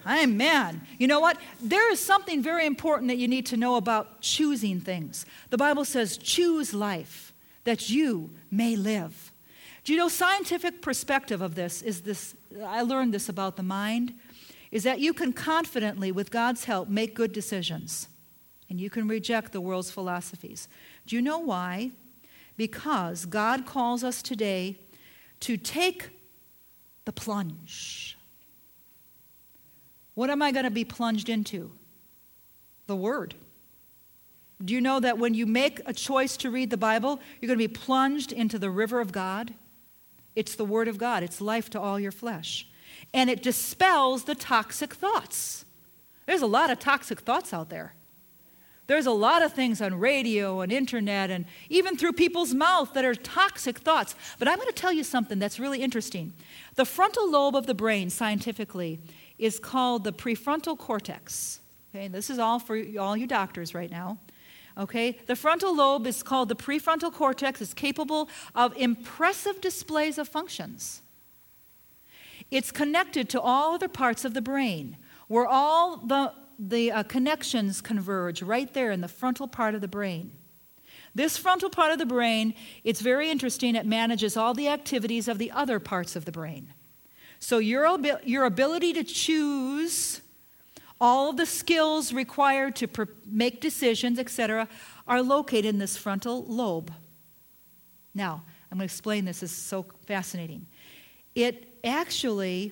Amen. You know what? There is something very important that you need to know about choosing things. The Bible says, choose life that you may live. Do you know, scientific perspective of this is this, I learned this about the mind, is that you can confidently, with God's help, make good decisions. And you can reject the world's philosophies. Do you know why? Because God calls us today to take the plunge. What am I going to be plunged into? The Word. Do you know that when you make a choice to read the Bible, you're going to be plunged into the river of God? It's the Word of God. It's life to all your flesh. And it dispels the toxic thoughts. There's a lot of toxic thoughts out there. There's a lot of things on radio and internet and even through people's mouth that are toxic thoughts. But I'm going to tell you something that's really interesting. The frontal lobe of the brain, scientifically, is called the prefrontal cortex. Okay, this is all for all you doctors right now. Okay, the frontal lobe is called the prefrontal cortex. It's capable of impressive displays of functions. It's connected to all other parts of the brain, where all the connections converge right there in the frontal part of the brain. This frontal part of the brain, it's very interesting. It manages all the activities of the other parts of the brain. So your ability to choose, all of the skills required to make decisions, etc., are located in this frontal lobe. Now, I'm going to explain this. This is so fascinating. It actually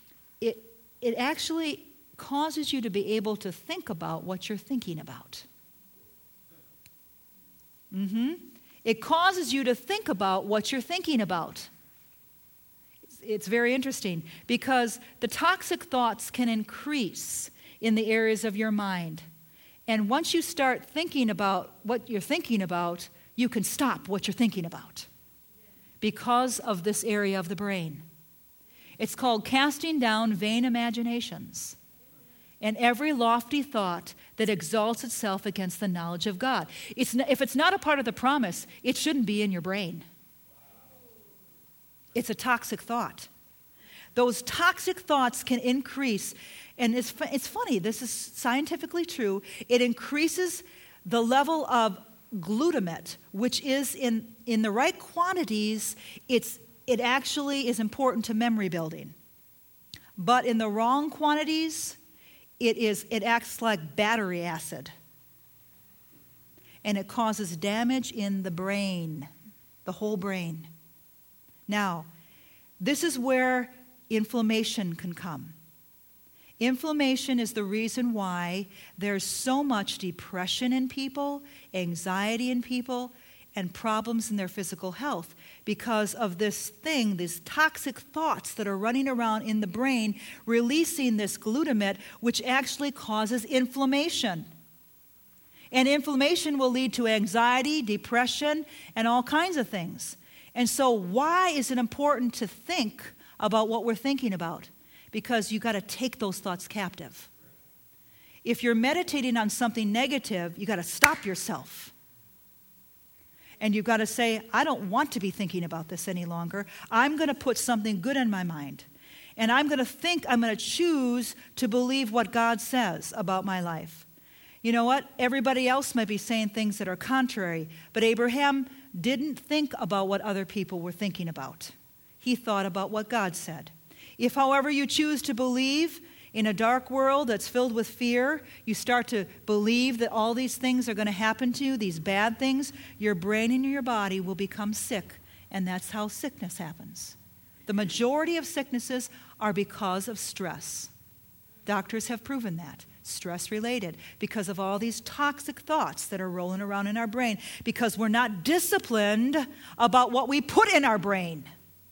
causes you to be able to think about what you're thinking about. It causes you to think about what you're thinking about. It's very interesting because the toxic thoughts can increase in the areas of your mind. And once you start thinking about what you're thinking about, you can stop what you're thinking about because of this area of the brain. It's called casting down vain imaginations and every lofty thought that exalts itself against the knowledge of God. If it's not a part of the promise, it shouldn't be in your brain. It's a toxic thought. Those toxic thoughts can increase, and it's funny, this is scientifically true. It increases the level of glutamate, which is in the right quantities, it actually is important to memory building. But in the wrong quantities, it acts like battery acid. And it causes damage in the brain, the whole brain. Now, this is where inflammation can come. Inflammation is the reason why there's so much depression in people, anxiety in people, and problems in their physical health because of this thing, these toxic thoughts that are running around in the brain, releasing this glutamate, which actually causes inflammation. And inflammation will lead to anxiety, depression, and all kinds of things. And so why is it important to think about what we're thinking about? Because you've got to take those thoughts captive. If you're meditating on something negative, you've got to stop yourself. And you've got to say, I don't want to be thinking about this any longer. I'm going to put something good in my mind. And I'm going to choose to believe what God says about my life. You know what? Everybody else might be saying things that are contrary, but Abraham didn't think about what other people were thinking about. He thought about what God said. If, however, you choose to believe in a dark world that's filled with fear, you start to believe that all these things are going to happen to you, these bad things, your brain and your body will become sick, and that's how sickness happens. The majority of sicknesses are because of stress. Doctors have proven that. Stress-related, because of all these toxic thoughts that are rolling around in our brain, because we're not disciplined about what we put in our brain.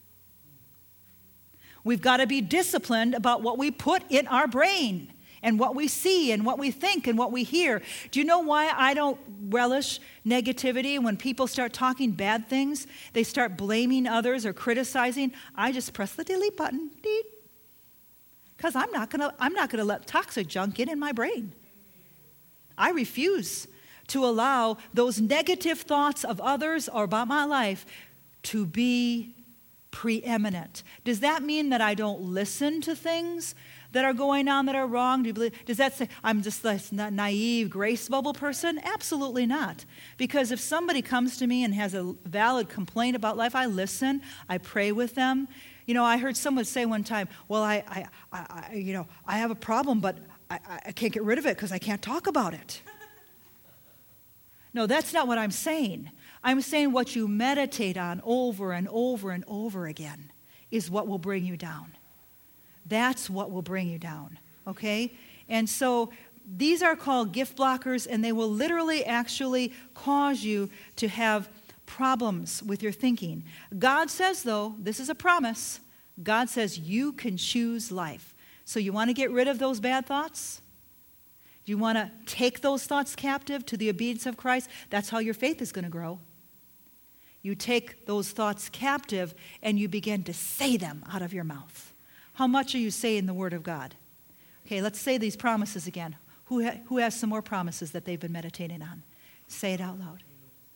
We've got to be disciplined about what we put in our brain and what we see and what we think and what we hear. Do you know why I don't relish negativity? When people start talking bad things, they start blaming others or criticizing, I just press the delete button. Because I'm not gonna let toxic junk get in my brain. I refuse to allow those negative thoughts of others or about my life to be preeminent. Does that mean that I don't listen to things that are going on that are wrong? Does that say I'm just this naive grace bubble person? Absolutely not. Because if somebody comes to me and has a valid complaint about life, I listen, I pray with them. You know, I heard someone say one time, well, I have a problem, but I can't get rid of it because I can't talk about it. No, that's not what I'm saying. I'm saying what you meditate on over and over and over again is what will bring you down. That's what will bring you down, okay? And so these are called gift blockers, and they will literally actually cause you to have problems with your thinking. God says, though, this is a promise. God says you can choose life. So you want to get rid of those bad thoughts? Do you want to take those thoughts captive to the obedience of Christ? That's how your faith is going to grow. You take those thoughts captive and you begin to say them out of your mouth. How much are you saying the Word of God? Okay, let's say these promises again. Who has some more promises that they've been meditating on? Say it out loud.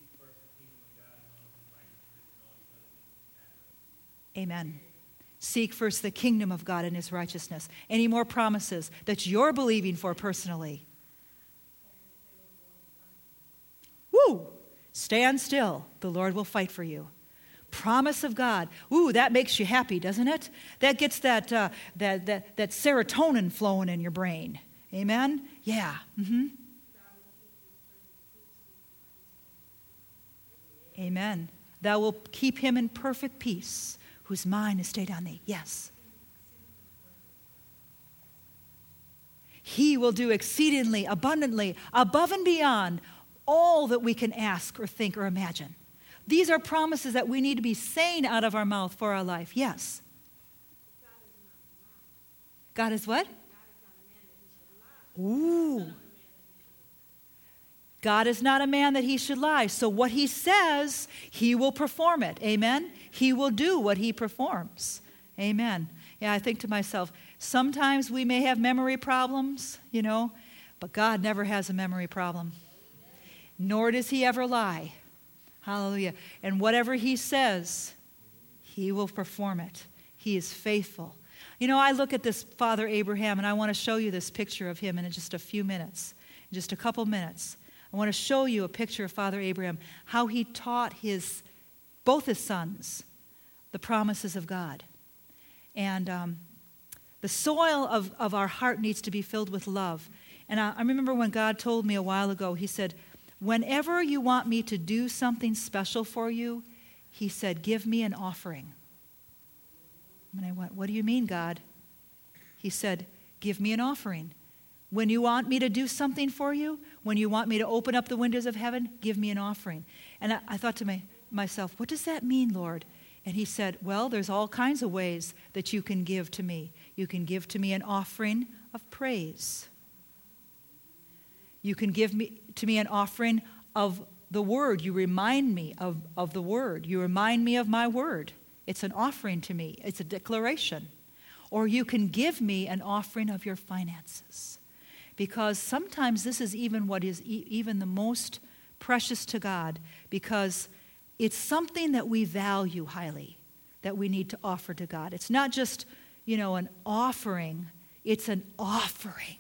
Amen. Seek first the kingdom of God and His righteousness. Any more promises that you're believing for personally? Woo! Stand still. The Lord will fight for you. Promise of God. Ooh, that makes you happy, doesn't it? That gets that serotonin flowing in your brain. Amen? Yeah. Mm-hmm. Amen. Thou will keep him in perfect peace, whose mind is stayed on thee. Yes. He will do exceedingly, abundantly, above and beyond all that we can ask or think or imagine. These are promises that we need to be saying out of our mouth for our life. Yes. God is what? Ooh. God is not a man that he should lie. So what he says, he will perform it. Amen? He will do what he performs. Amen. Yeah, I think to myself, sometimes we may have memory problems, but God never has a memory problem. Nor does he ever lie. Hallelujah. And whatever he says, he will perform it. He is faithful. I look at this Father Abraham, and I want to show you this picture of him in just a few minutes, in just a couple minutes. I want to show you a picture of Father Abraham, how he taught both his sons the promises of God. And the soil of our heart needs to be filled with love. And I remember when God told me a while ago, he said, whenever you want me to do something special for you, he said, give me an offering. And I went, what do you mean, God? He said, give me an offering. When you want me to do something for you, when you want me to open up the windows of heaven, give me an offering. And I thought to myself, what does that mean, Lord? And he said, well, there's all kinds of ways that you can give to me. You can give to me an offering of praise. You can give to me an offering of the word. You remind me of the word. You remind me of my word. It's an offering to me. It's a declaration. Or you can give me an offering of your finances. Because sometimes this is even what is even the most precious to God, because it's something that we value highly, that we need to offer to God. It's not just, an offering. It's an offering.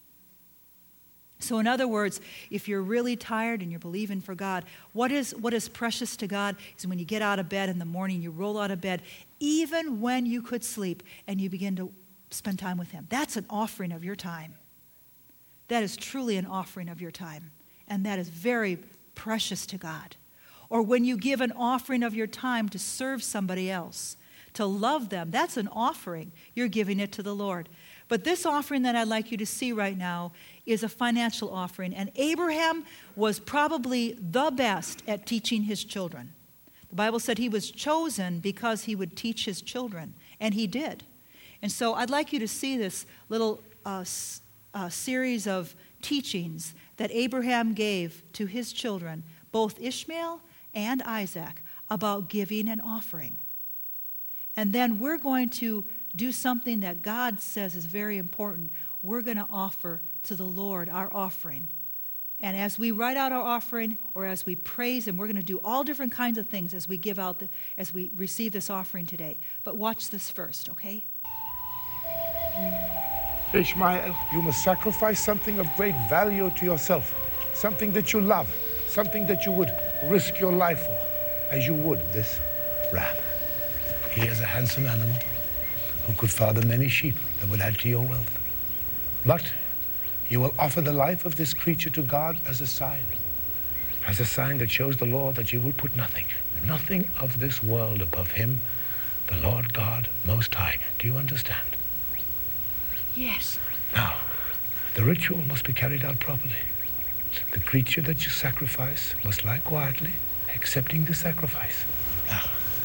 So in other words, if you're really tired and you're believing for God, what is precious to God is when you get out of bed in the morning, you roll out of bed, even when you could sleep, and you begin to spend time with him. That's an offering of your time. That is truly an offering of your time. And that is very precious to God. Or when you give an offering of your time to serve somebody else, to love them, that's an offering. You're giving it to the Lord. But this offering that I'd like you to see right now is a financial offering. And Abraham was probably the best at teaching his children. The Bible said he was chosen because he would teach his children. And he did. And so I'd like you to see this little series of teachings that Abraham gave to his children, both Ishmael and Isaac, about giving and offering. And then we're going to do something that God says is very important. We're going to offer to the Lord our offering. And as we write out our offering, or as we praise, and we're going to do all different kinds of things as we give out, as we receive this offering today. But watch this first, okay? Ishmael, you must sacrifice something of great value to yourself, something that you love, something that you would risk your life for, as you would this ram. He is a handsome animal who could father many sheep that would add to your wealth. But you will offer the life of this creature to God as a sign that shows the Lord that you will put nothing of this world above him, the Lord God Most High. Do you understand? Yes. Now, the ritual must be carried out properly. The creature that you sacrifice must lie quietly, accepting the sacrifice. Now,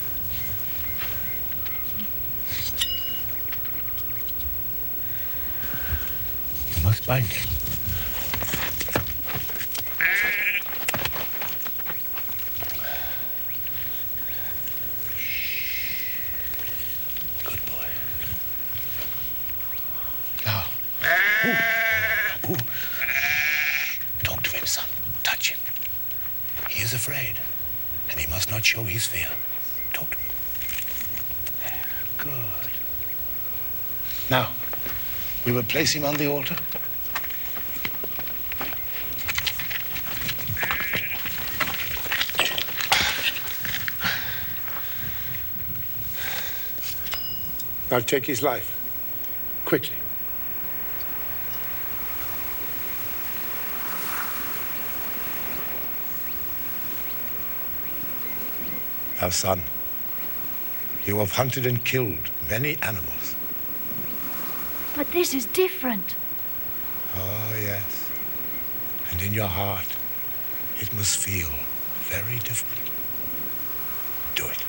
you must bind him. Good boy. Now, talk to him, son. Touch him. He is afraid, and he must not show his fear. Talk to him. Good. Now, we will place him on the altar. Now take his life, quickly. Now, son, you have hunted and killed many animals. But this is different. Oh, yes. And in your heart, it must feel very different. Do it.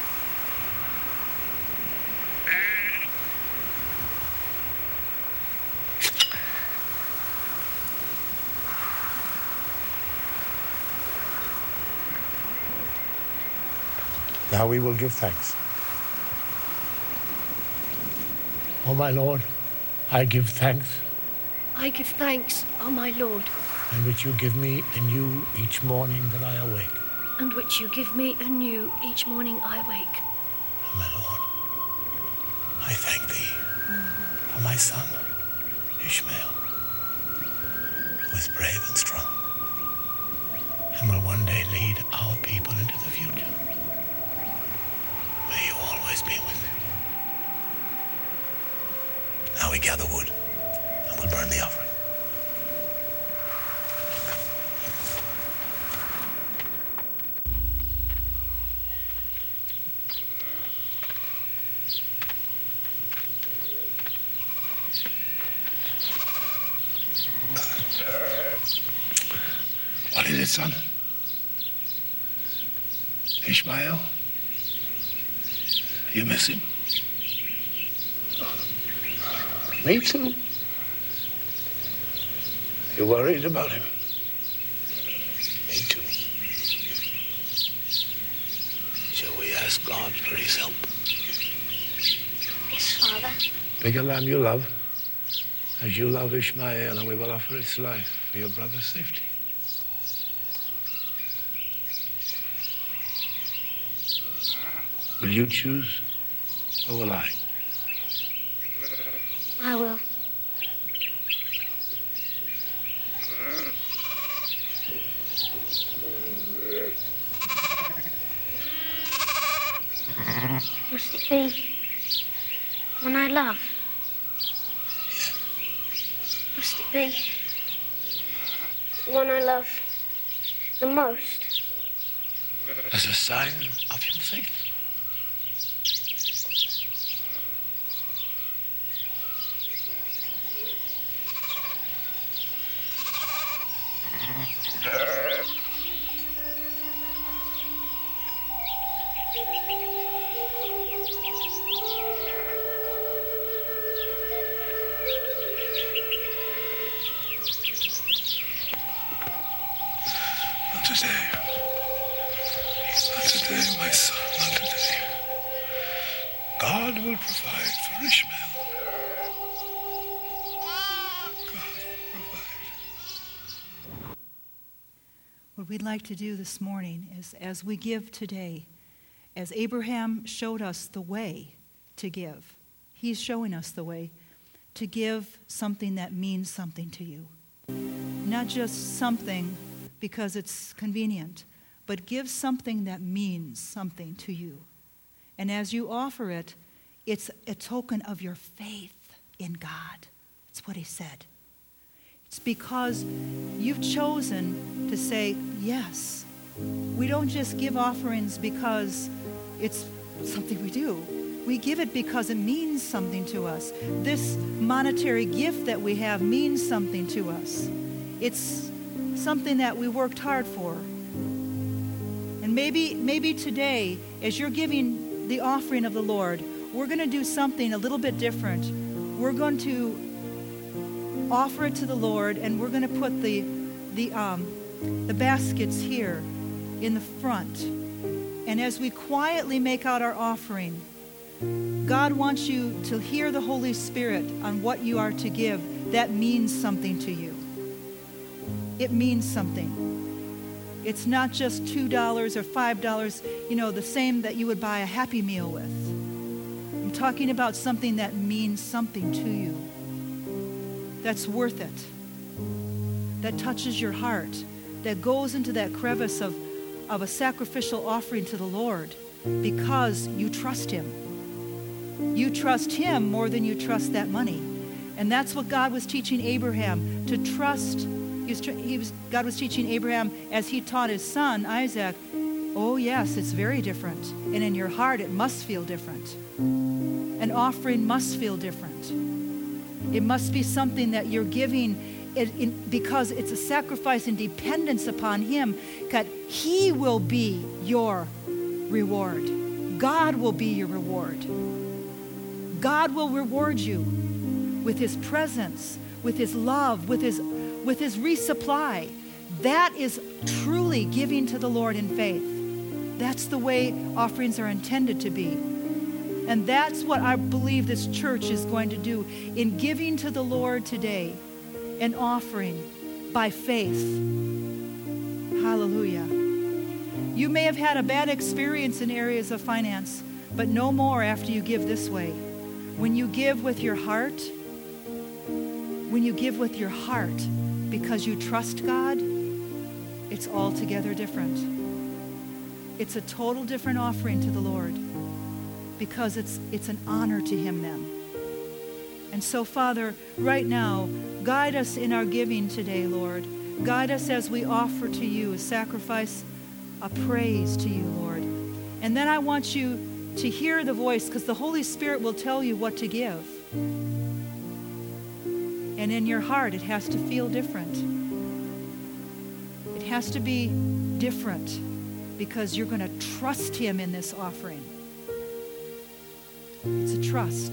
Now we will give thanks. Oh, my Lord, I give thanks, I give thanks, O my Lord, and which you give me anew each morning that I awake. and which you give me anew each morning I wake. My Lord, I thank thee for my son, Ishmael, who is brave and strong, and will one day lead our people into the future. May you always be with him. Now we gather wood, and we'll burn the offering. What is it, son? Ishmael? You miss him? Me too. You're worried about him? Me too. Shall we ask God for his help? Yes, Father. Pick a lamb you love, as you love Ishmael, and we will offer its life for your brother's safety. Will you choose, or will I? I will. Must it be one I love? Must it be one I love the most? As a sign of your faith. Not today. Not today, my son, not today. God will provide for Ishmael. God will provide. What we'd like to do this morning is, as we give today, as Abraham showed us the way to give, he's showing us the way. to give something that means something to you. Not just something because it's convenient, but give something that means something to you. And as you offer it, it's a token of your faith in God. That's what he said. It's because you've chosen to say yes. We don't just give offerings because it's something we do. We give it because it means something to us. This monetary gift that we have means something to us. It's something that we worked hard for. And maybe today, as you're giving the offering of the Lord, we're going to do something a little bit different. We're going to offer it to the Lord, and we're going to put the baskets here in the front. And as we quietly make out our offering, God wants you to hear the Holy Spirit on what you are to give. That means something to you. It means something. It's not just $2 or $5, the same that you would buy a Happy Meal with. I'm talking about something that means something to you. That's worth it. That touches your heart. That goes into that crevice of a sacrificial offering to the Lord because you trust him. You trust him more than you trust that money. And that's what God was teaching Abraham, to trust. God was teaching Abraham as he taught his son, Isaac, oh yes, it's very different. And in your heart, it must feel different. An offering must feel different. It must be something that you're giving because it's a sacrifice and dependence upon him, that he will be your reward. God will be your reward. God will reward you with his presence, with his love, with his resupply. That is truly giving to the Lord in faith. That's the way offerings are intended to be. And that's what I believe this church is going to do in giving to the Lord today, an offering by faith. Hallelujah. You may have had a bad experience in areas of finance, but no more after you give this way. When you give with your heart, because you trust God, it's altogether different. It's a total different offering to the Lord because it's an honor to him then. And so, Father, right now, guide us in our giving today, Lord. Guide us as we offer to you a sacrifice, a praise to you, Lord. And then I want you to hear the voice, because the Holy Spirit will tell you what to give. And in your heart, it has to feel different. It has to be different because you're going to trust him in this offering. It's a trust.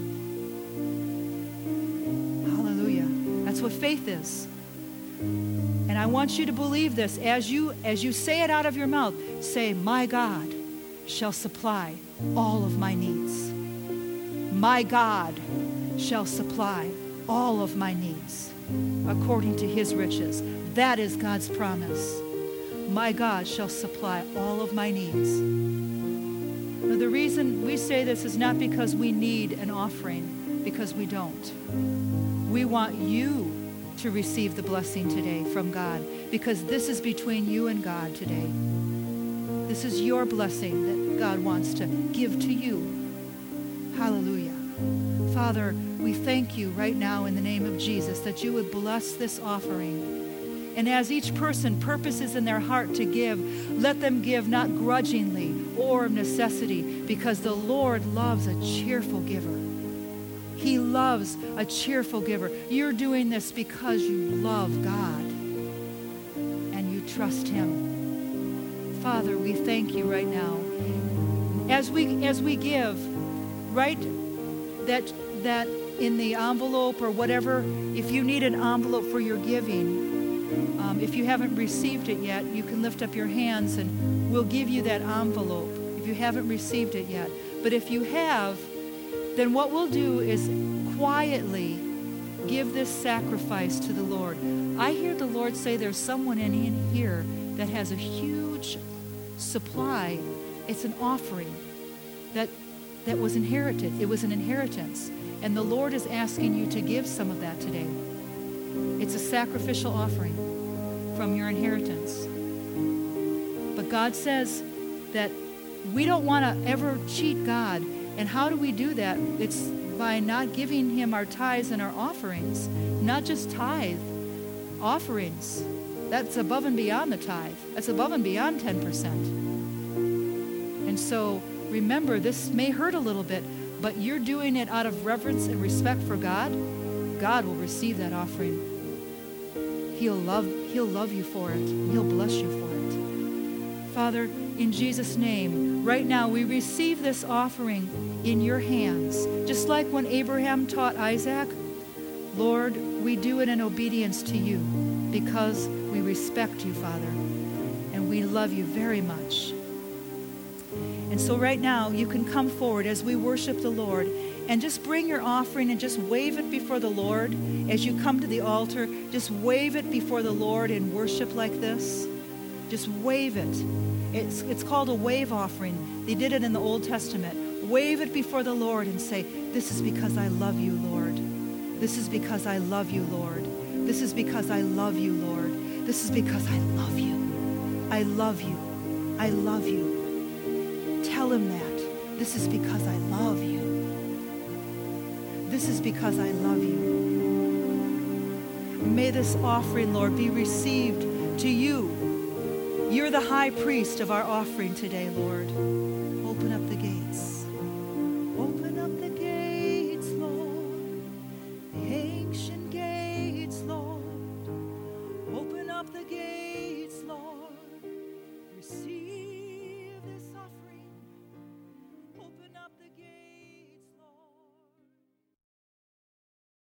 Hallelujah. That's what faith is. And I want you to believe this. As you say it out of your mouth, say, my God shall supply all of my needs. My God shall supply all of my needs according to his riches. That is God's promise. My God shall supply all of my needs. Now, the reason we say this is not because we need an offering, because we don't. We want you to receive the blessing today from God, because this is between you and God today. This is your blessing that God wants to give to you. Hallelujah. Father, we thank you right now in the name of Jesus that you would bless this offering. And as each person purposes in their heart to give, let them give not grudgingly or of necessity, because the Lord loves a cheerful giver. He loves a cheerful giver. You're doing this because you love God and you trust him. Father, we thank you right now. As we give, write that in the envelope or whatever, if you need an envelope for your giving, if you haven't received it yet, you can lift up your hands and we'll give you that envelope if you haven't received it yet. But if you have, then what we'll do is quietly give this sacrifice to the Lord. I hear the Lord say there's someone in here that has a huge supply. It's an offering that that was inherited. It was an inheritance. And the Lord is asking you to give some of that today. It's a sacrificial offering from your inheritance. But God says that we don't want to ever cheat God. And how do we do that? It's by not giving him our tithes and our offerings. Not just tithe, offerings. That's above and beyond the tithe. That's above and beyond 10%. And so remember, this may hurt a little bit, but you're doing it out of reverence and respect for God. God will receive that offering. He'll love you for it. He'll bless you for it. Father, in Jesus' name, right now we receive this offering in your hands. Just like when Abraham taught Isaac, Lord, we do it in obedience to you because we respect you, Father, and we love you very much. And so right now you can come forward as we worship the Lord and just bring your offering and just wave it before the Lord. As you come to the altar, just wave it before the Lord in worship like this. Just wave it. It's called a wave offering. They did it in the Old Testament. Wave it before the Lord and say, this is because I love you, Lord. This is because I love you, Lord. This is because I love you, Lord. This is because I love you. I love you. I love you. Tell him that. This is because I love you. This is because I love you. May this offering, Lord, be received to you. You're the high priest of our offering today, Lord.